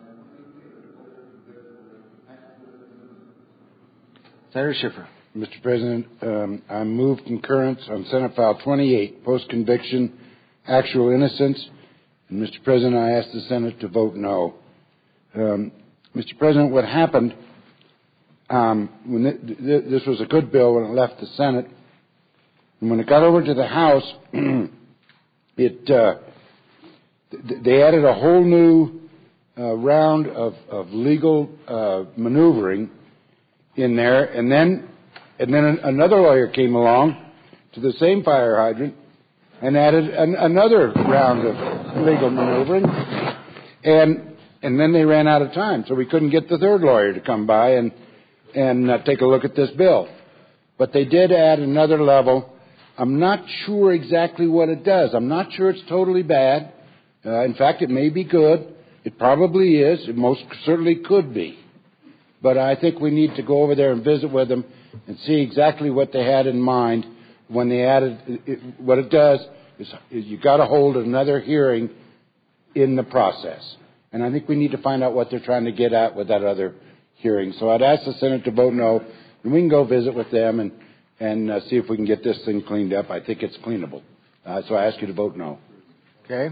Senator Schiffer. Mister President, um, I move concurrence on Senate File twenty-eight, post-conviction actual innocence. And Mister President, I ask the Senate to vote no. Um, Mister President, what happened, um, when th- th- this was a good bill when it left the Senate, and when it got over to the House, it uh, th- they added a whole new uh, round of, of legal uh, maneuvering in there, and then and then an- another lawyer came along to the same fire hydrant and added an- another round of legal maneuvering, and and then they ran out of time, so we couldn't get the third lawyer to come by and and uh, take a look at this bill. But they did add another level. I'm not sure exactly what it does. I'm not sure it's totally bad. Uh, in fact, it may be good. It probably is. It most certainly could be. But I think we need to go over there and visit with them and see exactly what they had in mind when they added. It, what it does is, is you got to hold another hearing in the process. And I think we need to find out what they're trying to get at with that other hearing. So I'd ask the Senate to vote no and we can go visit with them and, and uh, see if we can get this thing cleaned up. I think it's cleanable. Uh, so I ask you to vote no. Okay.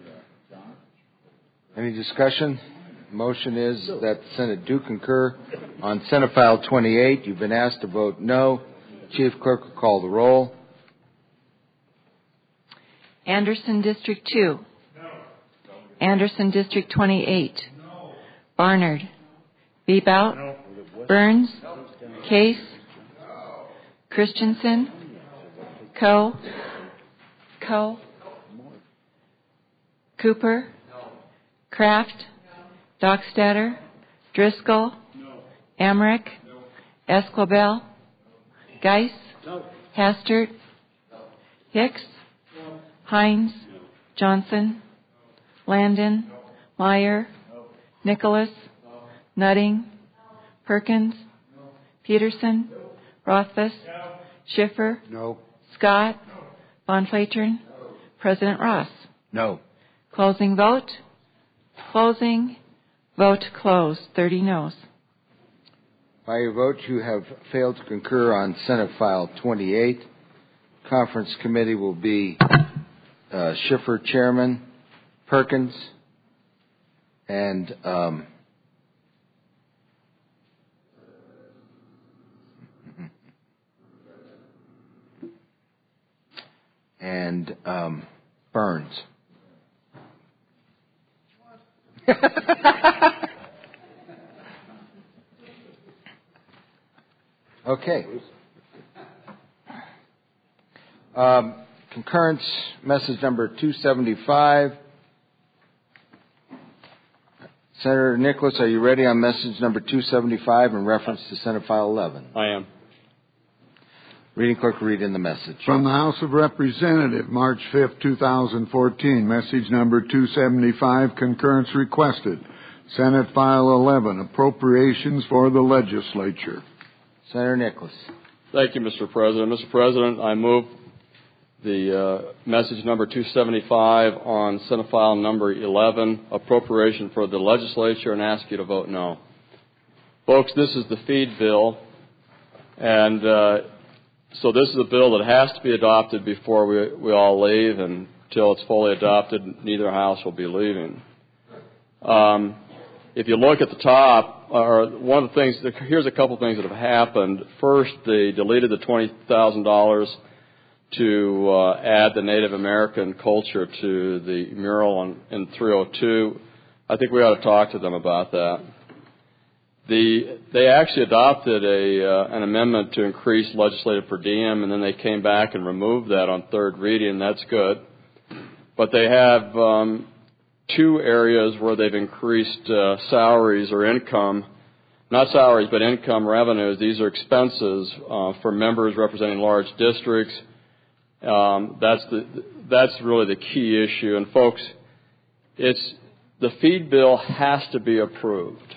Any discussion? Motion is that the Senate do concur on Senate File twenty-eight. You've been asked to vote no. Chief Clerk will call the roll. Anderson District two. No. Anderson District twenty-eight. No. Barnard. Bebout. No. Burns. No. Case. No. Christensen. Coe. Coe. Cooper. No. Kraft. Dockstader. Driscoll. No. Emmerich. No. Esquibel. Geis. No. Hastert. No. Hicks. No. Hines. No. Johnson. No. Landon. No. Meyer. No. Nicholas. No. Nutting. No. Perkins. No. Peterson. No. Rothfuss. No. Schiffer. No. Scott. No. Von Flatern. No. President Ross. No. Closing vote. Closing. Vote closed. thirty noes. By your vote, you have failed to concur on Senate File twenty-eight. Conference committee will be uh, Schiffer chairman, Perkins, and um, and um, Burns. Okay. Um, concurrence message number two seventy-five. Senator Nicholas, are you ready on message number two seventy-five in reference to Senate File eleven? I am. Reading clerk will read in the message. From the House of Representatives, March fifth, two thousand fourteen, message number two seventy-five, concurrence requested. Senate File eleven, appropriations for the legislature. Senator Nicholas. Thank you, Mister President. Mister President, I move the uh, message number two seventy-five on Senate File number eleven, appropriation for the legislature, and ask you to vote no. Folks, this is the feed bill, and uh, so this is a bill that has to be adopted before we, we all leave, and until it's fully adopted, neither house will be leaving. Um, if you look at the top, or one of the things, here's a couple of things that have happened. First, they deleted the twenty thousand dollars to uh, add the Native American culture to the mural in, in three oh two. I think we ought to talk to them about that. The, they actually adopted a, uh, an amendment to increase legislative per diem, and then they came back and removed that on third reading. That's good. But they have um, two areas where they've increased uh, salaries or income, not salaries, but income revenues. These are expenses uh, for members representing large districts. Um, that's the that's really the key issue. And folks, it's the feed bill has to be approved.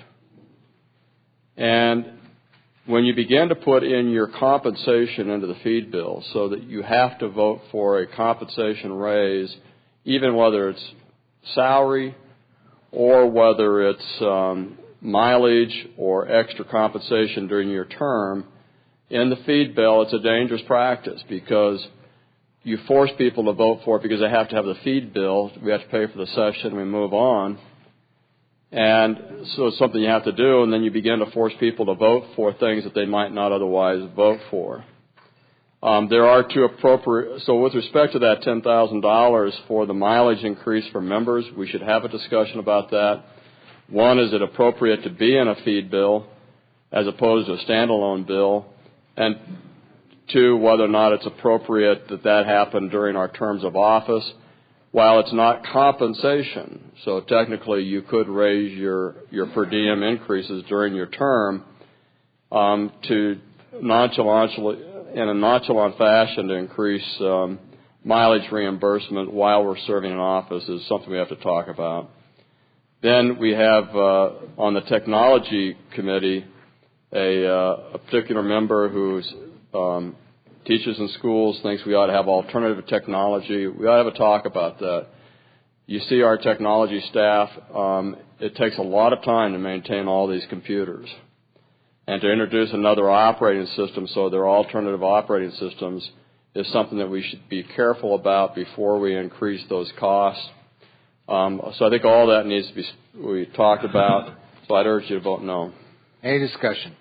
And when you begin to put in your compensation into the feed bill, so that you have to vote for a compensation raise, even whether it's salary or whether it's um, mileage or extra compensation during your term, in the feed bill, it's a dangerous practice because you force people to vote for it because they have to have the feed bill. We have to pay for the session. We move on. And so it's something you have to do, and then you begin to force people to vote for things that they might not otherwise vote for. Um, there are two appropriate, so with respect to that ten thousand dollars for the mileage increase for members, we should have a discussion about that. One, is it appropriate to be in a feed bill as opposed to a standalone bill? And two, whether or not it's appropriate that that happen during our terms of office. While it's not compensation, so technically you could raise your, your per diem increases during your term um, to nonchalantly, in a nonchalant fashion to increase um, mileage reimbursement while we're serving in office is something we have to talk about. Then we have uh, on the technology committee a, uh, a particular member who's um, teachers in schools thinks we ought to have alternative technology. We ought to have a talk about that. You see our technology staff, um, it takes a lot of time to maintain all these computers. and to introduce another operating system, so there are alternative operating systems, is something that we should be careful about before we increase those costs. Um, so I think all that needs to be we talked about. So I'd urge you to vote no. Any discussion?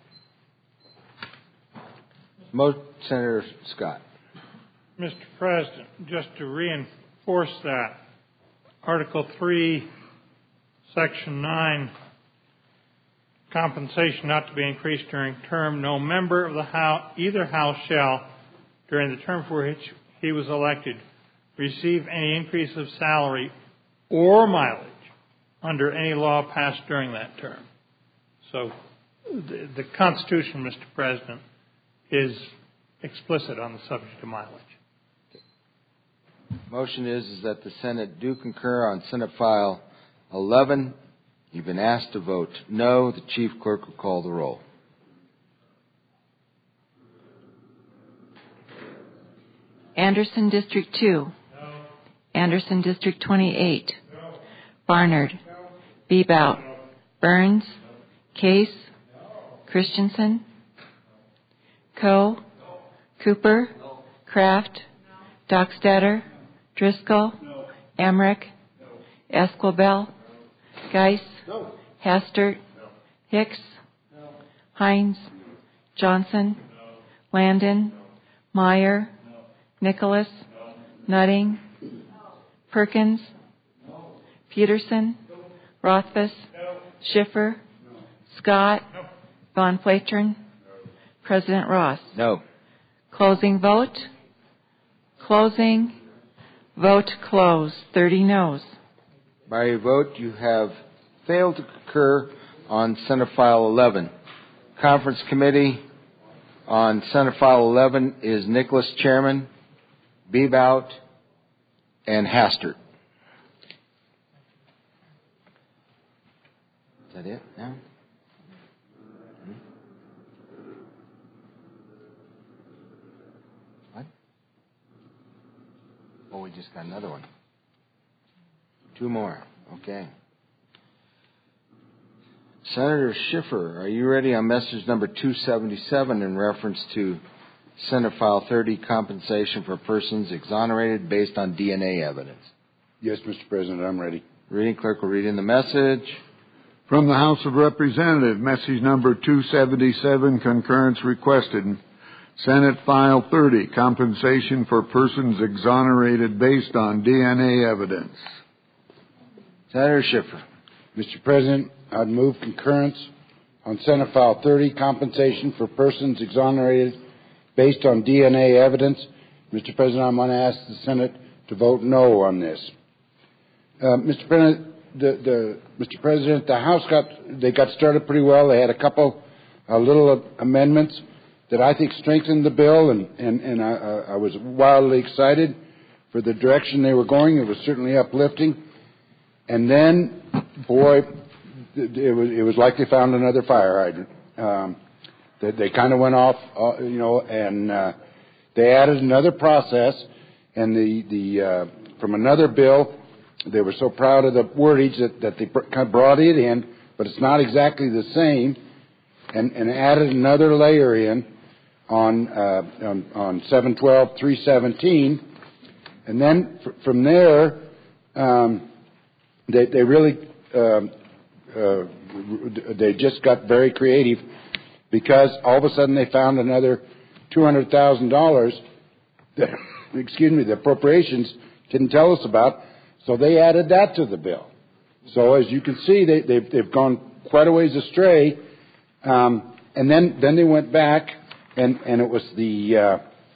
Mo- Senator Scott. Mister President, just to reinforce that, Article three, Section nine, compensation not to be increased during term. No member of the house, either house shall, during the term for which he was elected, receive any increase of salary or mileage under any law passed during that term. So the, the Constitution, Mister President, is explicit on the subject of mileage. Motion is, is that the Senate do concur on Senate File eleven. You've been asked to vote no. The Chief Clerk will call the roll. Anderson, District two. No. Anderson, District twenty-eight. No. Barnard. No. Bebout. No. Burns. No. Case. No. Christensen. Coe. No. Cooper. No. Kraft. No. Dockstader. Driscoll. No. Emmerich. No. Esquibel. No. Geis. No. Hastert. No. Hicks. No. Hines. No. Johnson. No. Landon. No. Meyer. No. Nicholas. No. Nutting. No. Perkins. No. Peterson. No. Rothfuss. No. Schiffer. No. Scott. No. Von Flatern. No. President Ross. No. Closing vote. Closing. Vote closed. thirty noes. By your vote, you have failed to concur on Senate File eleven. Conference Committee on Senate File eleven is Nicholas Chairman, Bebout, and Hastert. Is that it now? What? Oh, we just got another one. Two more. Okay. Senator Schiffer, are you ready on message number two seventy-seven in reference to Senate File thirty, compensation for persons exonerated based on D N A evidence? Yes, Mister President, I'm ready. Reading clerk will read in the message. From the House of Representatives, message number two seventy-seven, concurrence requested. Senate File thirty, compensation for persons exonerated based on D N A evidence. Senator Schiffer. Mister President, I'd move concurrence on Senate File thirty, compensation for persons exonerated based on D N A evidence. Mister President, I'm going to ask the Senate to vote no on this. Uh, Mister President, the, the, Mister President, the House got they got started pretty well. They had a couple uh, little amendments that I think strengthened the bill, and, and, and I, I was wildly excited for the direction they were going. It was certainly uplifting. And then, boy, it was, it was like they found another fire hydrant. Um, they they kind of went off, uh, you know, and uh, they added another process, and the, the uh, from another bill, they were so proud of the wordage that, that they kind of brought it in, but it's not exactly the same, and, and added another layer in on uh, on, on seven twelve three seventeen, and then f- from there um, they they really um, uh, they just got very creative, because all of a sudden they found another two hundred thousand dollars that excuse me the appropriations didn't tell us about, so they added that to the bill. So as you can see, they, they've, they've gone quite a ways astray, um, and then then they went back. And, and it was the, uh,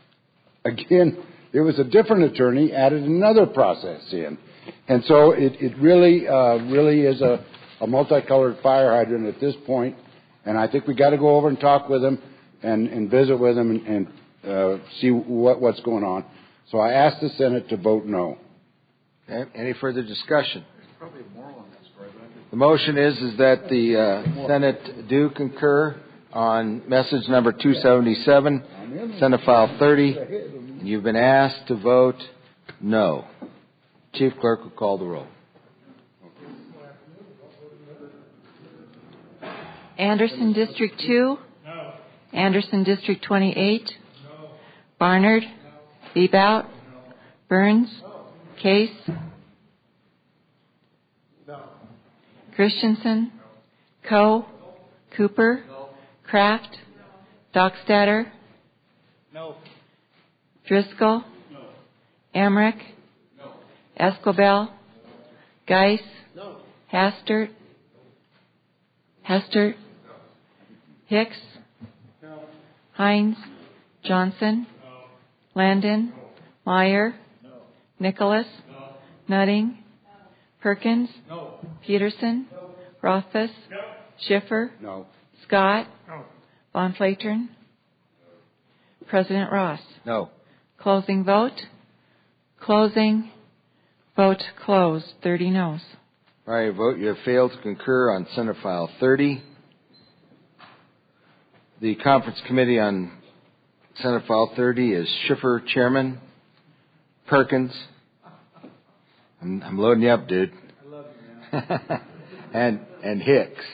again, it was a different attorney added another process in. And so it, it really, uh, really is a, a multicolored fire hydrant at this point. And I think we got to go over and talk with them and, and visit with them and, and uh, see what, what's going on. So I asked the Senate to vote no. Okay. Any further discussion? There's probably more on this, President. The motion is, is that the uh, Senate do concur on message number two seventy-seven, Senate File thirty. You've been asked to vote no. Chief Clerk will call the roll. Anderson District two? No. Anderson District twenty-eight? No. Barnard? No. Bebout? No. Burns? No. Case? No. Christensen? No. Coe? No. Cooper? No. Kraft? No. Dockstader? No. Driscoll? No. Emmerich? No. Escobel? Geis? No. Hastert? Hastert? Hicks? No. Hines? Johnson? No. Landon? No. Meyer? No. Nicholas? No. Nutting? Perkins? No. Peterson? No. Rothfuss? No. Schiffer? No. Scott? No. Von Flatern? President Ross? No. Closing vote? Closing. Vote closed. thirty noes. By your vote, you have failed to concur on Senate File thirty. The Conference Committee on Senate File thirty is Schiffer, Chairman. Perkins. I'm, I'm loading you up, dude. I love you, man. and, and Hicks.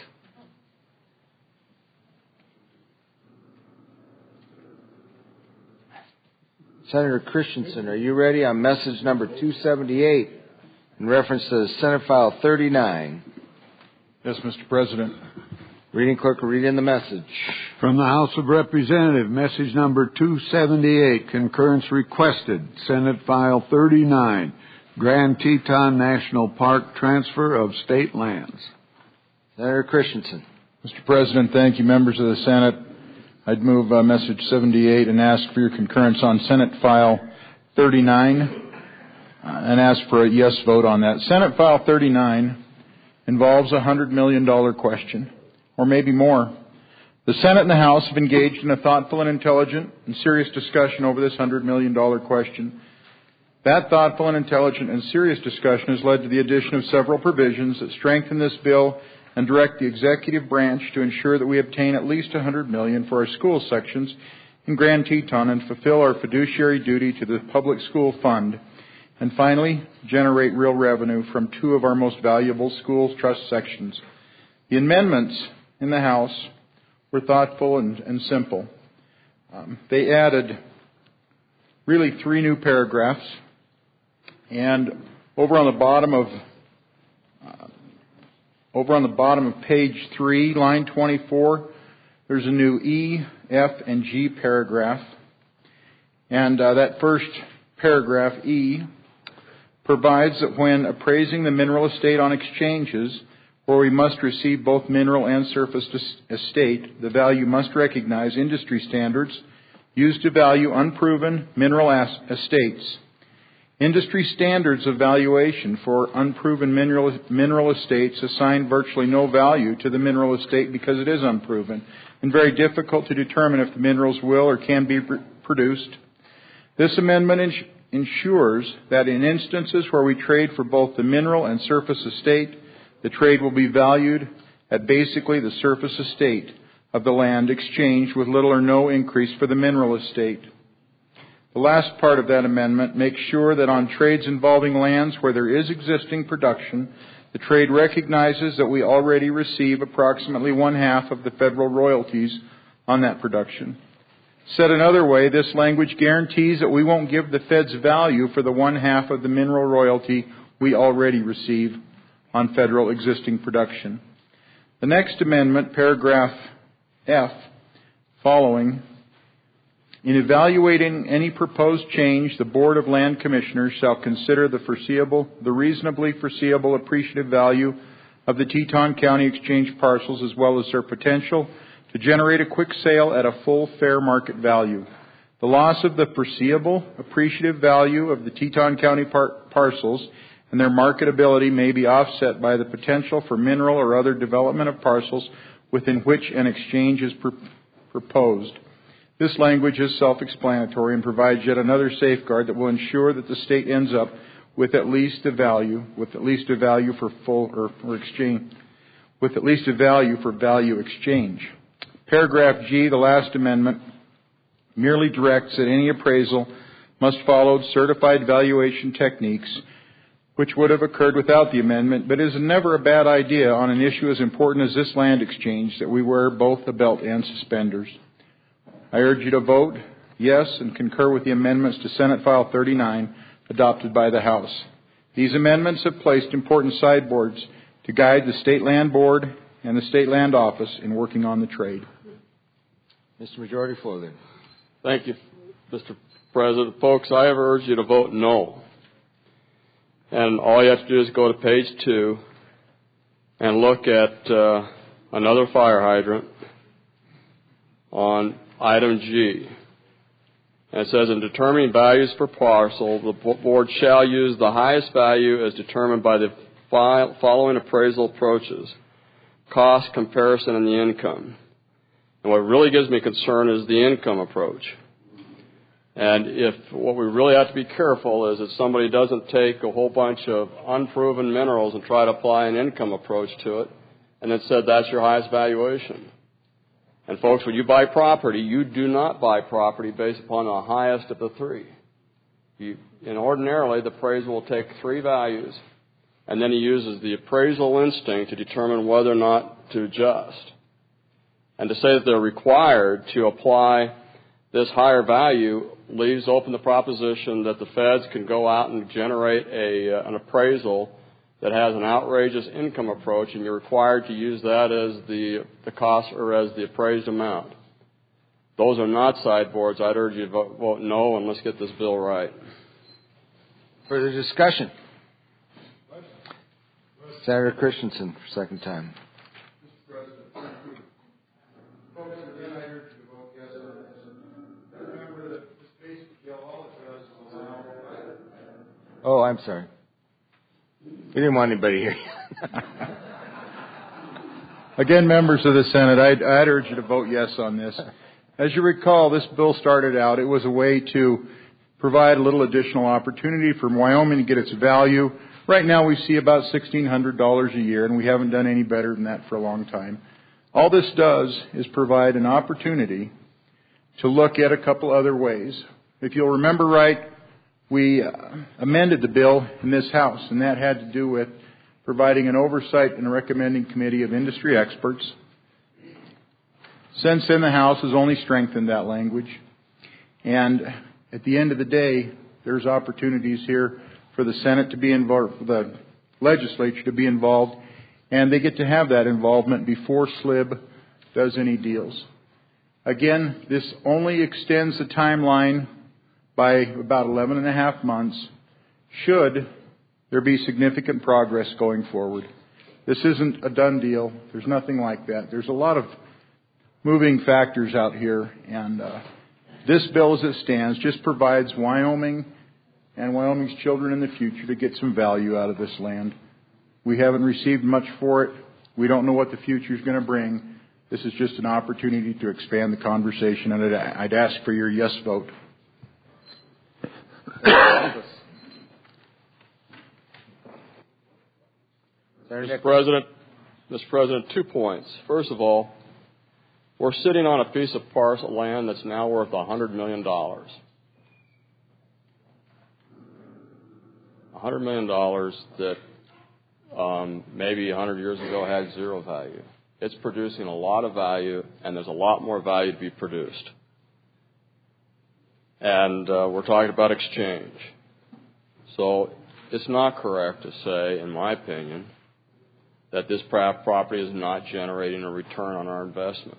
Senator Christensen, are you ready on message number two seventy-eight in reference to Senate File thirty-nine? Yes, Mister President. Reading clerk will read in the message. From the House of Representatives, message number two seventy-eight, concurrence requested, Senate File thirty-nine, Grand Teton National Park transfer of state lands. Senator Christensen. Mister President, thank you, members of the Senate. I'd move uh, message seventy-eight and ask for your concurrence on Senate File thirty-nine uh, and ask for a yes vote on that. Senate File thirty-nine involves a one hundred million dollars question, or maybe more. The Senate and the House have engaged in a thoughtful and intelligent and serious discussion over this one hundred million dollars question. That thoughtful and intelligent and serious discussion has led to the addition of several provisions that strengthen this bill and direct the executive branch to ensure that we obtain at least one hundred million dollars for our school sections in Grand Teton and fulfill our fiduciary duty to the public school fund. And finally, generate real revenue from two of our most valuable schools trust sections. The amendments in the House were thoughtful and, and simple. Um, they added really three new paragraphs. And over on the bottom of uh, over on the bottom of page three, line twenty-four, there's a new E, F, and G paragraph. And uh, that first paragraph, E, provides that when appraising the mineral estate on exchanges, where we must receive both mineral and surface estate, the value must recognize industry standards used to value unproven mineral estates. Industry standards of valuation for unproven mineral, mineral estates assign virtually no value to the mineral estate because it is unproven and very difficult to determine if the minerals will or can be produced. This amendment ins- ensures that in instances where we trade for both the mineral and surface estate, the trade will be valued at basically the surface estate of the land exchanged with little or no increase for the mineral estate. The last part of that amendment makes sure that on trades involving lands where there is existing production, the trade recognizes that we already receive approximately one half of the federal royalties on that production. Said another way, this language guarantees that we won't give the feds value for the one half of the mineral royalty we already receive on federal existing production. The next amendment, paragraph F, following, in evaluating any proposed change, the Board of Land Commissioners shall consider the foreseeable, the reasonably foreseeable appreciative value of the Teton County Exchange parcels as well as their potential to generate a quick sale at a full fair market value. The loss of the foreseeable appreciative value of the Teton County par- parcels and their marketability may be offset by the potential for mineral or other development of parcels within which an exchange is pr- proposed. This language is self-explanatory and provides yet another safeguard that will ensure that the state ends up with at least a value, with at least a value for full or for exchange, with at least a value for value exchange. Paragraph G, the last amendment, merely directs that any appraisal must follow certified valuation techniques which would have occurred without the amendment, but is never a bad idea on an issue as important as this land exchange that we wear both a belt and suspenders. I urge you to vote yes and concur with the amendments to Senate File thirty-nine adopted by the House. These amendments have placed important sideboards to guide the State Land Board and the State Land Office in working on the trade. Mister Majority Floor. Thank you, Mister President. Folks, I have urged you to vote no. And all you have to do is go to page two and look at uh, another fire hydrant on item G. And it says, in determining values per parcel, the board shall use the highest value as determined by the following appraisal approaches: cost, comparison, and the income. And what really gives me concern is the income approach. And if what we really have to be careful is that somebody doesn't take a whole bunch of unproven minerals and try to apply an income approach to it and then said that's your highest valuation. And folks, when you buy property, you do not buy property based upon the highest of the three. You, and ordinarily, the appraiser will take three values, and then he uses the appraisal instinct to determine whether or not to adjust. And to say that they're required to apply this higher value leaves open the proposition that the feds can go out and generate a, uh, an appraisal that has an outrageous income approach, and you're required to use that as the, the cost or as the appraised amount. Those are not sideboards. I'd urge you to vote, vote no, and let's get this bill right. Further discussion? Senator Christensen for second time. Oh, I'm sorry. We didn't want anybody here. Again, members of the Senate, I'd, I'd urge you to vote yes on this. As you recall, this bill started out, it was a way to provide a little additional opportunity for Wyoming to get its value. Right now we see about sixteen hundred dollars a year, and we haven't done any better than that for a long time. All this does is provide an opportunity to look at a couple other ways. If you'll remember right, we uh, amended the bill in this House, and that had to do with providing an oversight and a recommending committee of industry experts. Since then, the House has only strengthened that language. And at the end of the day, there's opportunities here for the Senate to be involved, the legislature to be involved, and they get to have that involvement before S L I B does any deals. Again, this only extends the timeline by about eleven and a half months, should there be significant progress going forward. This isn't a done deal. There's nothing like that. There's a lot of moving factors out here, and uh, this bill as it stands just provides Wyoming and Wyoming's children in the future to get some value out of this land. We haven't received much for it. We don't know what the future is going to bring. This is just an opportunity to expand the conversation, and I'd ask for your yes vote. Mister President, Mister President, two points. First of all, we're sitting on a piece of parcel land that's now worth one hundred million dollars. one hundred million dollars that um, maybe one hundred years ago had zero value. It's producing a lot of value, and there's a lot more value to be produced. And uh, we're talking about exchange. So it's not correct to say, in my opinion, that this property is not generating a return on our investment.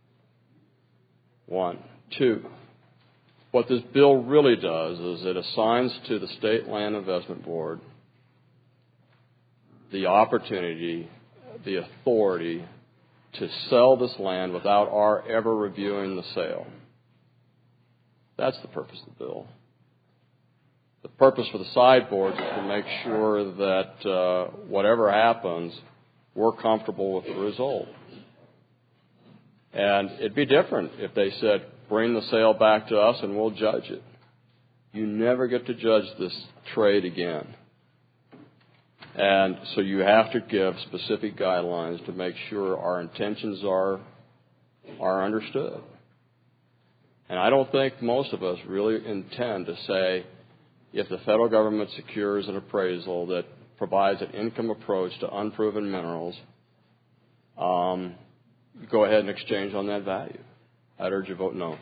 One. Two, what this bill really does is it assigns to the State Land Investment Board the opportunity, the authority to sell this land without our ever reviewing the sale. That's the purpose of the bill. The purpose for the sideboards is to make sure that uh, whatever happens, we're comfortable with the result. And it'd be different if they said, bring the sale back to us and we'll judge it. You never get to judge this trade again. And so you have to give specific guidelines to make sure our intentions are, are understood. And I don't think most of us really intend to say, if the federal government secures an appraisal that provides an income approach to unproven minerals, um, go ahead and exchange on that value. I'd urge you to vote no.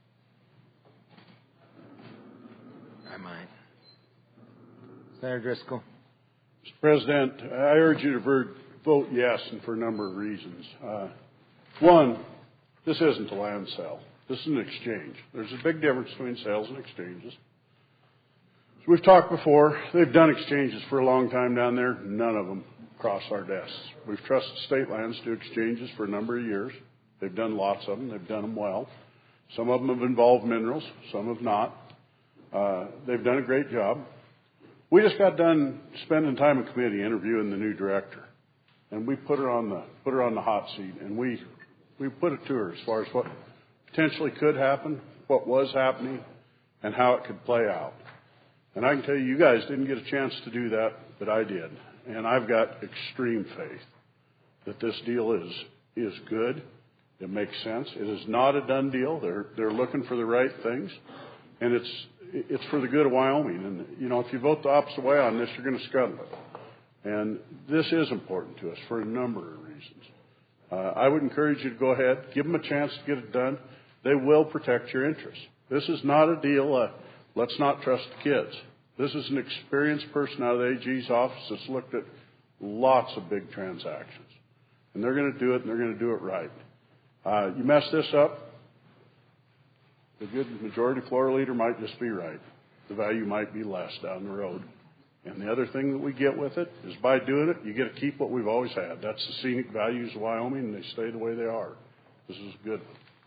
I might. Senator Driscoll. Mister President, I urge you to ver- vote yes, and for a number of reasons. Uh, one, this isn't a land sale. This is an exchange. There's a big difference between sales and exchanges. As we've talked before, they've done exchanges for a long time down there. None of them cross our desks. We've trusted state lands to do exchanges for a number of years. They've done lots of them. They've done them well. Some of them have involved minerals. Some have not. Uh, they've done a great job. We just got done spending time in committee interviewing the new director, and we put her on the put her on the hot seat, and we we put it to her as far as what potentially could happen, what was happening, and how it could play out. And I can tell you, you guys didn't get a chance to do that, but I did, and I've got extreme faith that this deal is is good. It makes sense. It is not a done deal. They're they're looking for the right things, and it's it's for the good of Wyoming. And you know, if you vote the opposite way on this, you're going to scuttle it. And this is important to us for a number of reasons. Uh, I would encourage you to go ahead, give them a chance to get it done. They will protect your interests. This is not a deal. Uh, let's not trust the kids. This is an experienced person out of the A G's office that's looked at lots of big transactions, and they're going to do it, and they're going to do it right. Uh, you mess this up, the good majority floor leader might just be right. The value might be less down the road. And the other thing that we get with it is by doing it, you get to keep what we've always had. That's the scenic values of Wyoming, and they stay the way they are. This is good.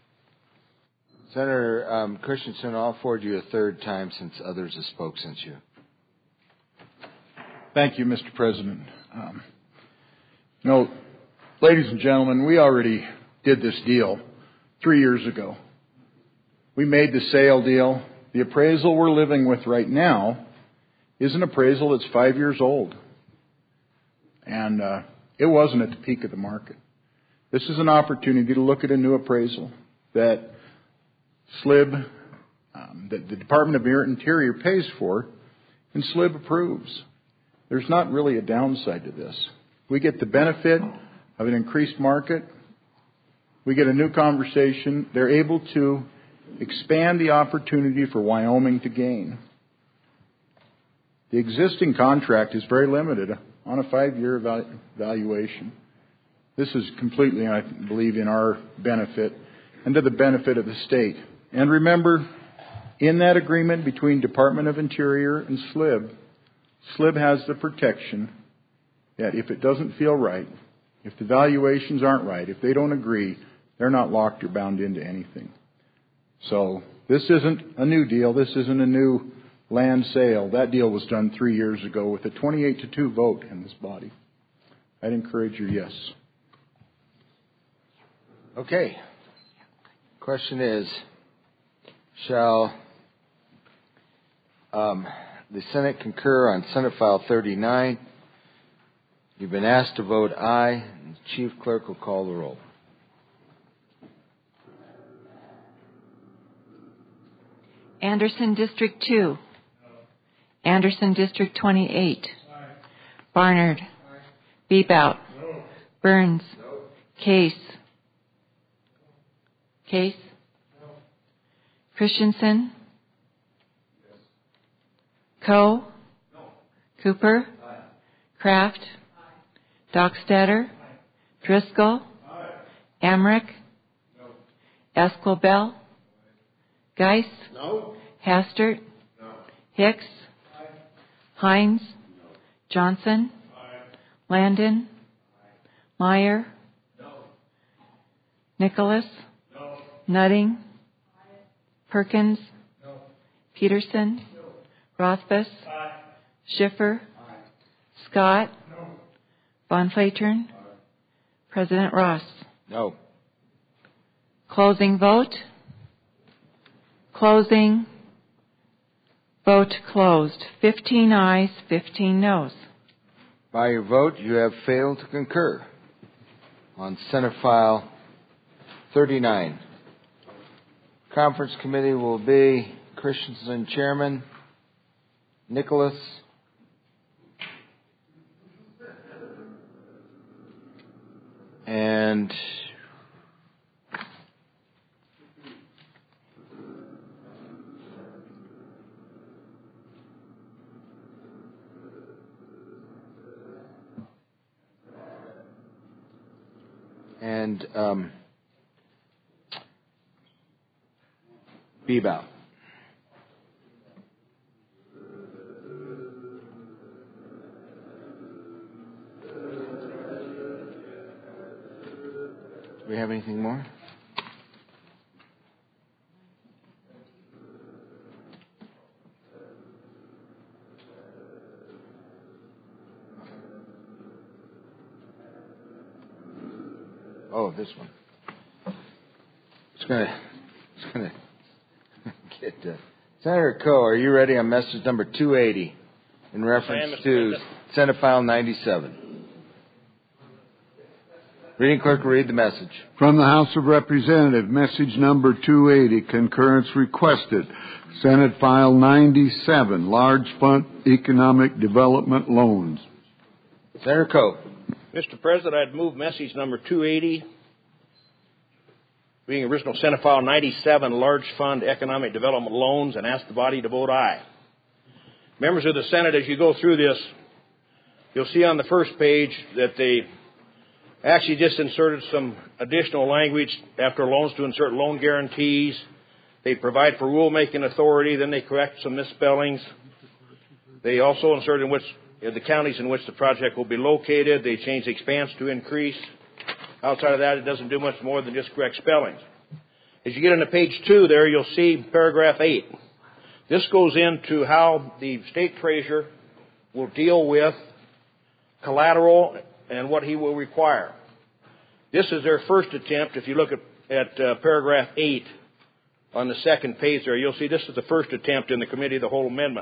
Senator um, Christensen, I'll forward you a third time since others have spoke since you. Thank you, Mister President. Um, you know, ladies and gentlemen, we already did this deal three years ago. We made the sale deal. The appraisal we're living with right now is an appraisal that's five years old. And uh, it wasn't at the peak of the market. This is an opportunity to look at a new appraisal that S L I B, um, that the Department of Interior pays for, and S L I B approves. There's not really a downside to this. We get the benefit of an increased market. We get a new conversation. They're able to expand the opportunity for Wyoming to gain. The existing contract is very limited on a five-year valuation. This is completely, I believe, in our benefit and to the benefit of the state. And remember, in that agreement between Department of Interior and S L I B, S L I B has the protection that if it doesn't feel right, if the valuations aren't right, if they don't agree, they're not locked or bound into anything. So this isn't a new deal. This isn't a new land sale. That deal was done three years ago with a twenty-eight to two vote in this body. I'd encourage your yes. Okay. Question is, shall um, the Senate concur on Senate File thirty-nine? You've been asked to vote aye. And the Chief Clerk will call the roll. Anderson District two. Anderson District twenty-eight. Aye. Barnard. Aye. Bebout. No. Burns. No. Case. Case. No. Christensen. Yes. Coe. No. Cooper. Aye. Kraft. Aye. Dockstader. Aye. Driscoll. Aye. Emmerich. No. Esquibel. Geis. No. Hastert. No. Hicks. Aye. Hines. No. Johnson. Aye. Landon. Aye. Meyer. No. Nicholas. No. Nutting. Aye. Perkins. No. Peterson. No. Rothfuss. Aye. Schiffer. Aye. Scott. No. Von Flatern. Aye. President Ross. No. Closing vote. Closing. Vote closed. fifteen ayes, fifteen noes. By your vote, you have failed to concur on Senate File thirty-nine. Conference committee will be Christensen chairman, Nicholas, and and um, Bebout. Do we have anything more? Oh, this one. It's gonna, it's gonna get. Uh, Senator Coe, are you ready on message number two eighty in reference to Senate File ninety-seven? Reading clerk will read the message. From the House of Representatives, message number two eighty, concurrence requested. Senate File ninety-seven, large fund economic development loans. Senator Coe. Mister President, I'd move message number two eighty, being original Senate File ninety-seven, large fund economic development loans, and ask the body to vote aye. Members of the Senate, as you go through this, you'll see on the first page that they actually just inserted some additional language after loans to insert loan guarantees. They provide for rulemaking authority, then they correct some misspellings. They also insert in which the counties in which the project will be located. They change the expanse to increase. Outside of that, it doesn't do much more than just correct spellings. As you get into page two there, you'll see paragraph eight. This goes into how the state treasurer will deal with collateral and what he will require. This is their first attempt. If you look at, at uh, paragraph eight on the second page there, you'll see this is the first attempt in the committee of the whole amendment.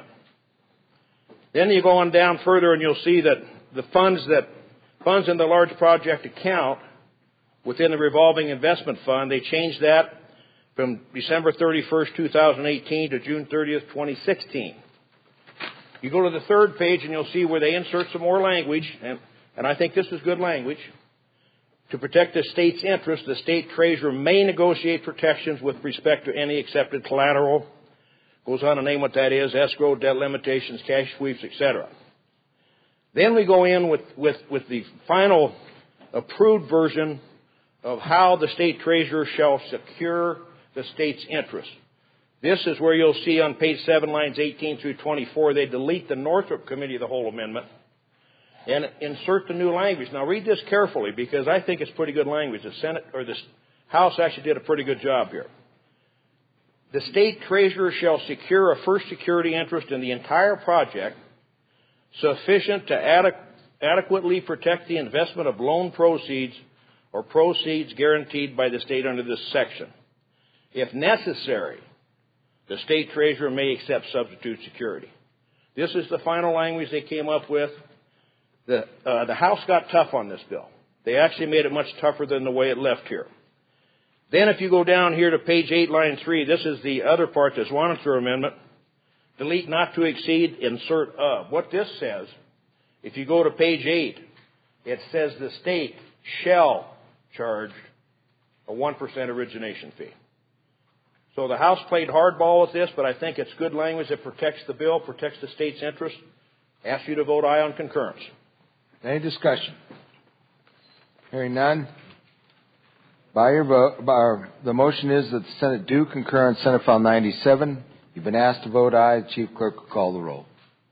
Then you go on down further and you'll see that the funds that funds in the large project account within the revolving investment fund, they changed that from December thirty-first, two thousand eighteen to June thirtieth, twenty sixteen. You go to the third page and you'll see where they insert some more language, and, and I think this is good language. To protect the state's interest, the state treasurer may negotiate protections with respect to any accepted collateral. Goes on to name what that is: escrow, debt limitations, cash sweeps, et cetera. Then we go in with, with, with the final approved version of how the state treasurer shall secure the state's interest. This is where you'll see on page seven, lines eighteen through twenty-four, they delete the Northrop Committee of the Whole Amendment and insert the new language. Now read this carefully because I think it's pretty good language. The Senate or the House actually did a pretty good job here. The state treasurer shall secure a first security interest in the entire project sufficient to adequ- adequately protect the investment of loan proceeds or proceeds guaranteed by the state under this section. If necessary, the state treasurer may accept substitute security. This is the final language they came up with. The, uh, the House got tough on this bill. They actually made it much tougher than the way it left here. Then if you go down here to page eight, line three, this is the other part, this Wanamaker Amendment. Delete not to exceed, insert of. What this says, if you go to page eight, it says the state shall charge a one percent origination fee. So the House played hardball with this, but I think it's good language that protects the bill, protects the state's interest. Ask you to vote aye on concurrence. Any discussion? Hearing none. By your vote, by, the motion is that the Senate do concur on Senate File ninety-seven. You've been asked to vote aye. The Chief Clerk will call the roll.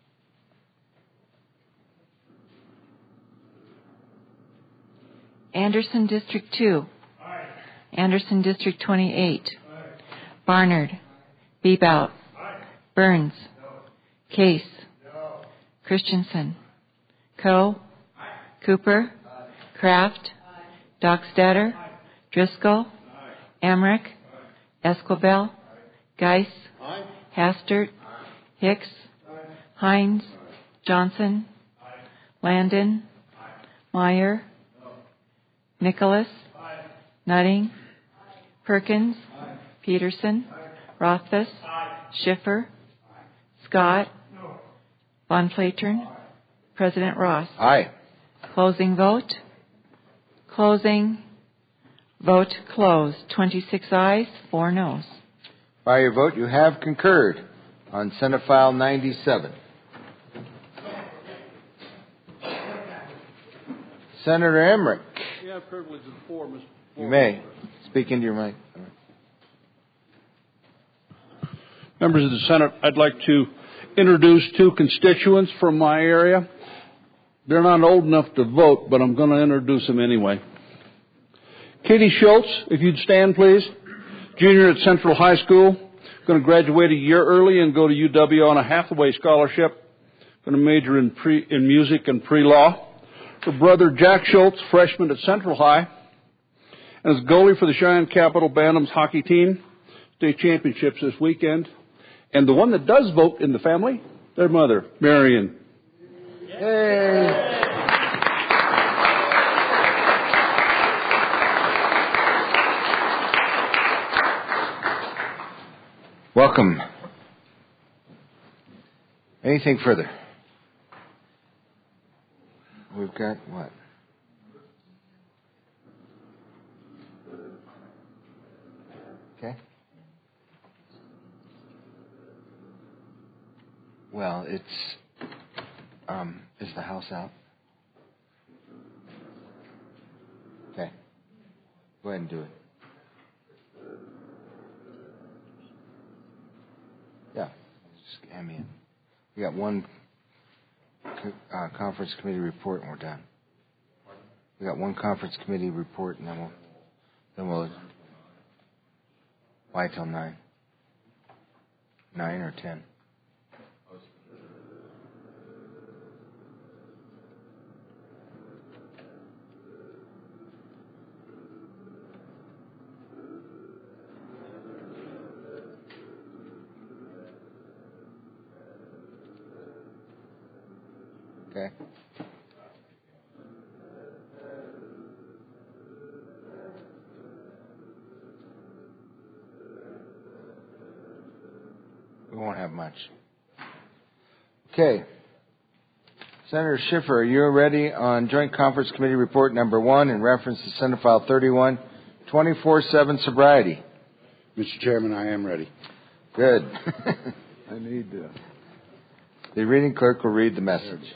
Anderson District two. Aye. Anderson District twenty-eight. Aye. Barnard. Bebout. Aye. Burns. No. Case. No. Christensen. Coe. Aye. Cooper. Aye. Kraft. Aye. Dockstader. Aye. Driscoll. Aye. Emmerich. Aye. Esquibel. Aye. Geis. Aye. Hastert. Aye. Hicks. Aye. Hines. Aye. Johnson. Aye. Landon. Aye. Meyer. No. Nicholas. Aye. Nutting. Aye. Perkins. Aye. Peterson. Aye. Rothfuss. Aye. Schiffer. Aye. Scott. No. Von Flatern. President Ross. Aye. Closing vote. Closing. Vote closed. twenty-six ayes, four noes. By your vote, you have concurred on Senate File ninety-seven. Senator Emmerich. You have privilege of the floor, Mister You may. Speak into your mic. Members of the Senate, I'd like to introduce two constituents from my area. They're not old enough to vote, but I'm going to introduce them anyway. Katie Schultz, if you'd stand, please. Junior at Central High School. Going to graduate a year early and go to U W on a Hathaway scholarship. Going to major in, pre, in music and pre-law. Her brother, Jack Schultz, freshman at Central High, and is goalie for the Cheyenne Capital Bantams hockey team. State championships this weekend. And the one that does vote in the family, their mother, Marion. Hey. Welcome. Anything further? We've got what? Okay. Well, it's, um, is the house out? Okay. Go ahead and do it. Yeah. Just hand me in. We got one uh, conference committee report and we're done. We got one conference committee report and then we'll, then we'll, why till nine? Nine or ten? Okay. We won't have much. Okay. Senator Schiffer, are you ready on Joint Conference Committee Report number one in reference to Senate File thirty-one, twenty-four seven sobriety? Mister Chairman, I am ready. Good. I need to. The reading clerk will read the message.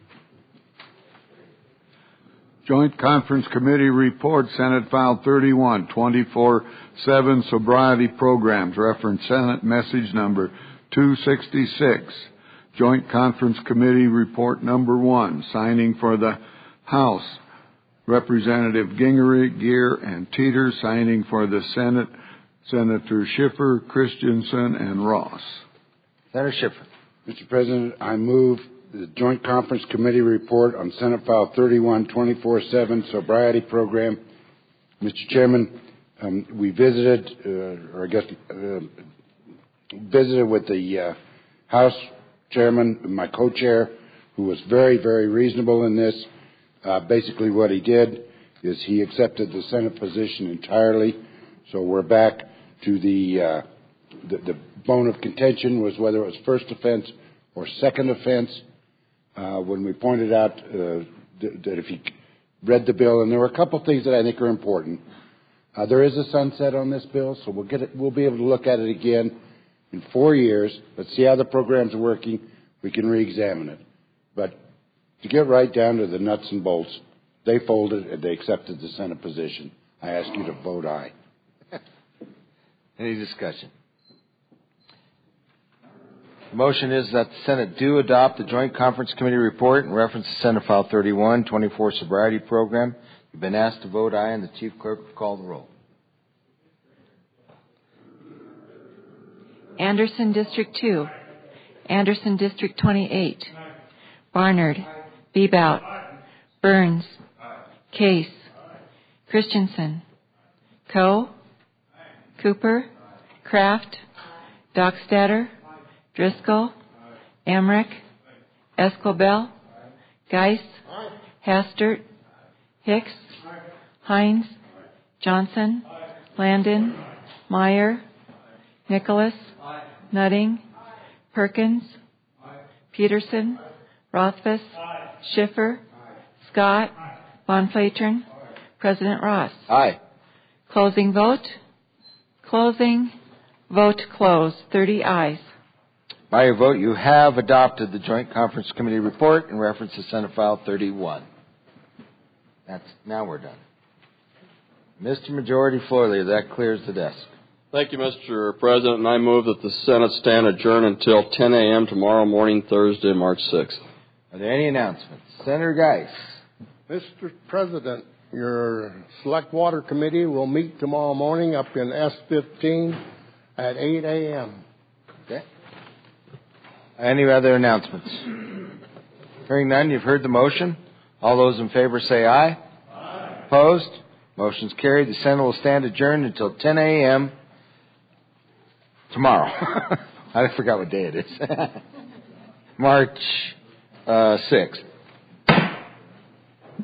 Joint Conference Committee Report, Senate File thirty-one, twenty-four seven Sobriety Programs, reference Senate Message Number two sixty-six. Joint Conference Committee Report Number one, signing for the House, Representative Gingery, Gear, and Teeter, signing for the Senate, Senator Schiffer, Christensen, and Ross. Senator Schiffer. Mister President, I move the Joint Conference Committee Report on Senate File thirty-one, twenty-four seven Sobriety Program. Mister Chairman, um, we visited, uh, or I guess, uh, visited with the uh, House Chairman, my co-chair, who was very, very reasonable in this. Uh, basically what he did is he accepted the Senate position entirely. So we're back to the, uh, the, the bone of contention was whether it was first offense or second offense. Uh, when we pointed out uh, th- that if he read the bill, and there were a couple things that I think are important. Uh, there is a sunset on this bill, so we'll get it, we'll be able to look at it again in four years. Let's see how the program's working. We can re-examine it. But to get right down to the nuts and bolts, they folded and they accepted the Senate position. I ask you to vote aye. Any discussion? The motion is that the Senate do adopt the Joint Conference Committee report in reference to Senate File thirty-one, twenty-four Sobriety Program. You've been asked to vote aye, and the Chief Clerk will call the roll. Anderson District two. Anderson District twenty-eight. Barnard. Bebout. Burns. Case. Christensen. Coe. Cooper. Kraft. Dockstader. Driscoll. Emmerich. Escobel. Geis. Hastert. Hicks. Hines. Johnson. Landon. Meyer. Nicholas. Nutting. Perkins. Peterson, Rothfuss, Schiffer, Scott, Von Flatern, President Ross. Aye. Closing vote. Closing. Vote closed. thirty ayes. By your vote, you have adopted the Joint Conference Committee report in reference to Senate File thirty-one. That's, now we're done. Mister Majority Floor Leader, that clears the desk. Thank you, Mister President, and I move that the Senate stand adjourned until ten a.m. tomorrow morning, Thursday, March sixth. Are there any announcements? Senator Geis. Mister President, your Select Water Committee will meet tomorrow morning up in S fifteen at eight a.m. Okay. Any other announcements? Hearing none, you've heard the motion. All those in favor say aye. Aye. Opposed? Motion's carried. The Senate will stand adjourned until ten a.m. tomorrow. I forgot what day it is. March uh, sixth.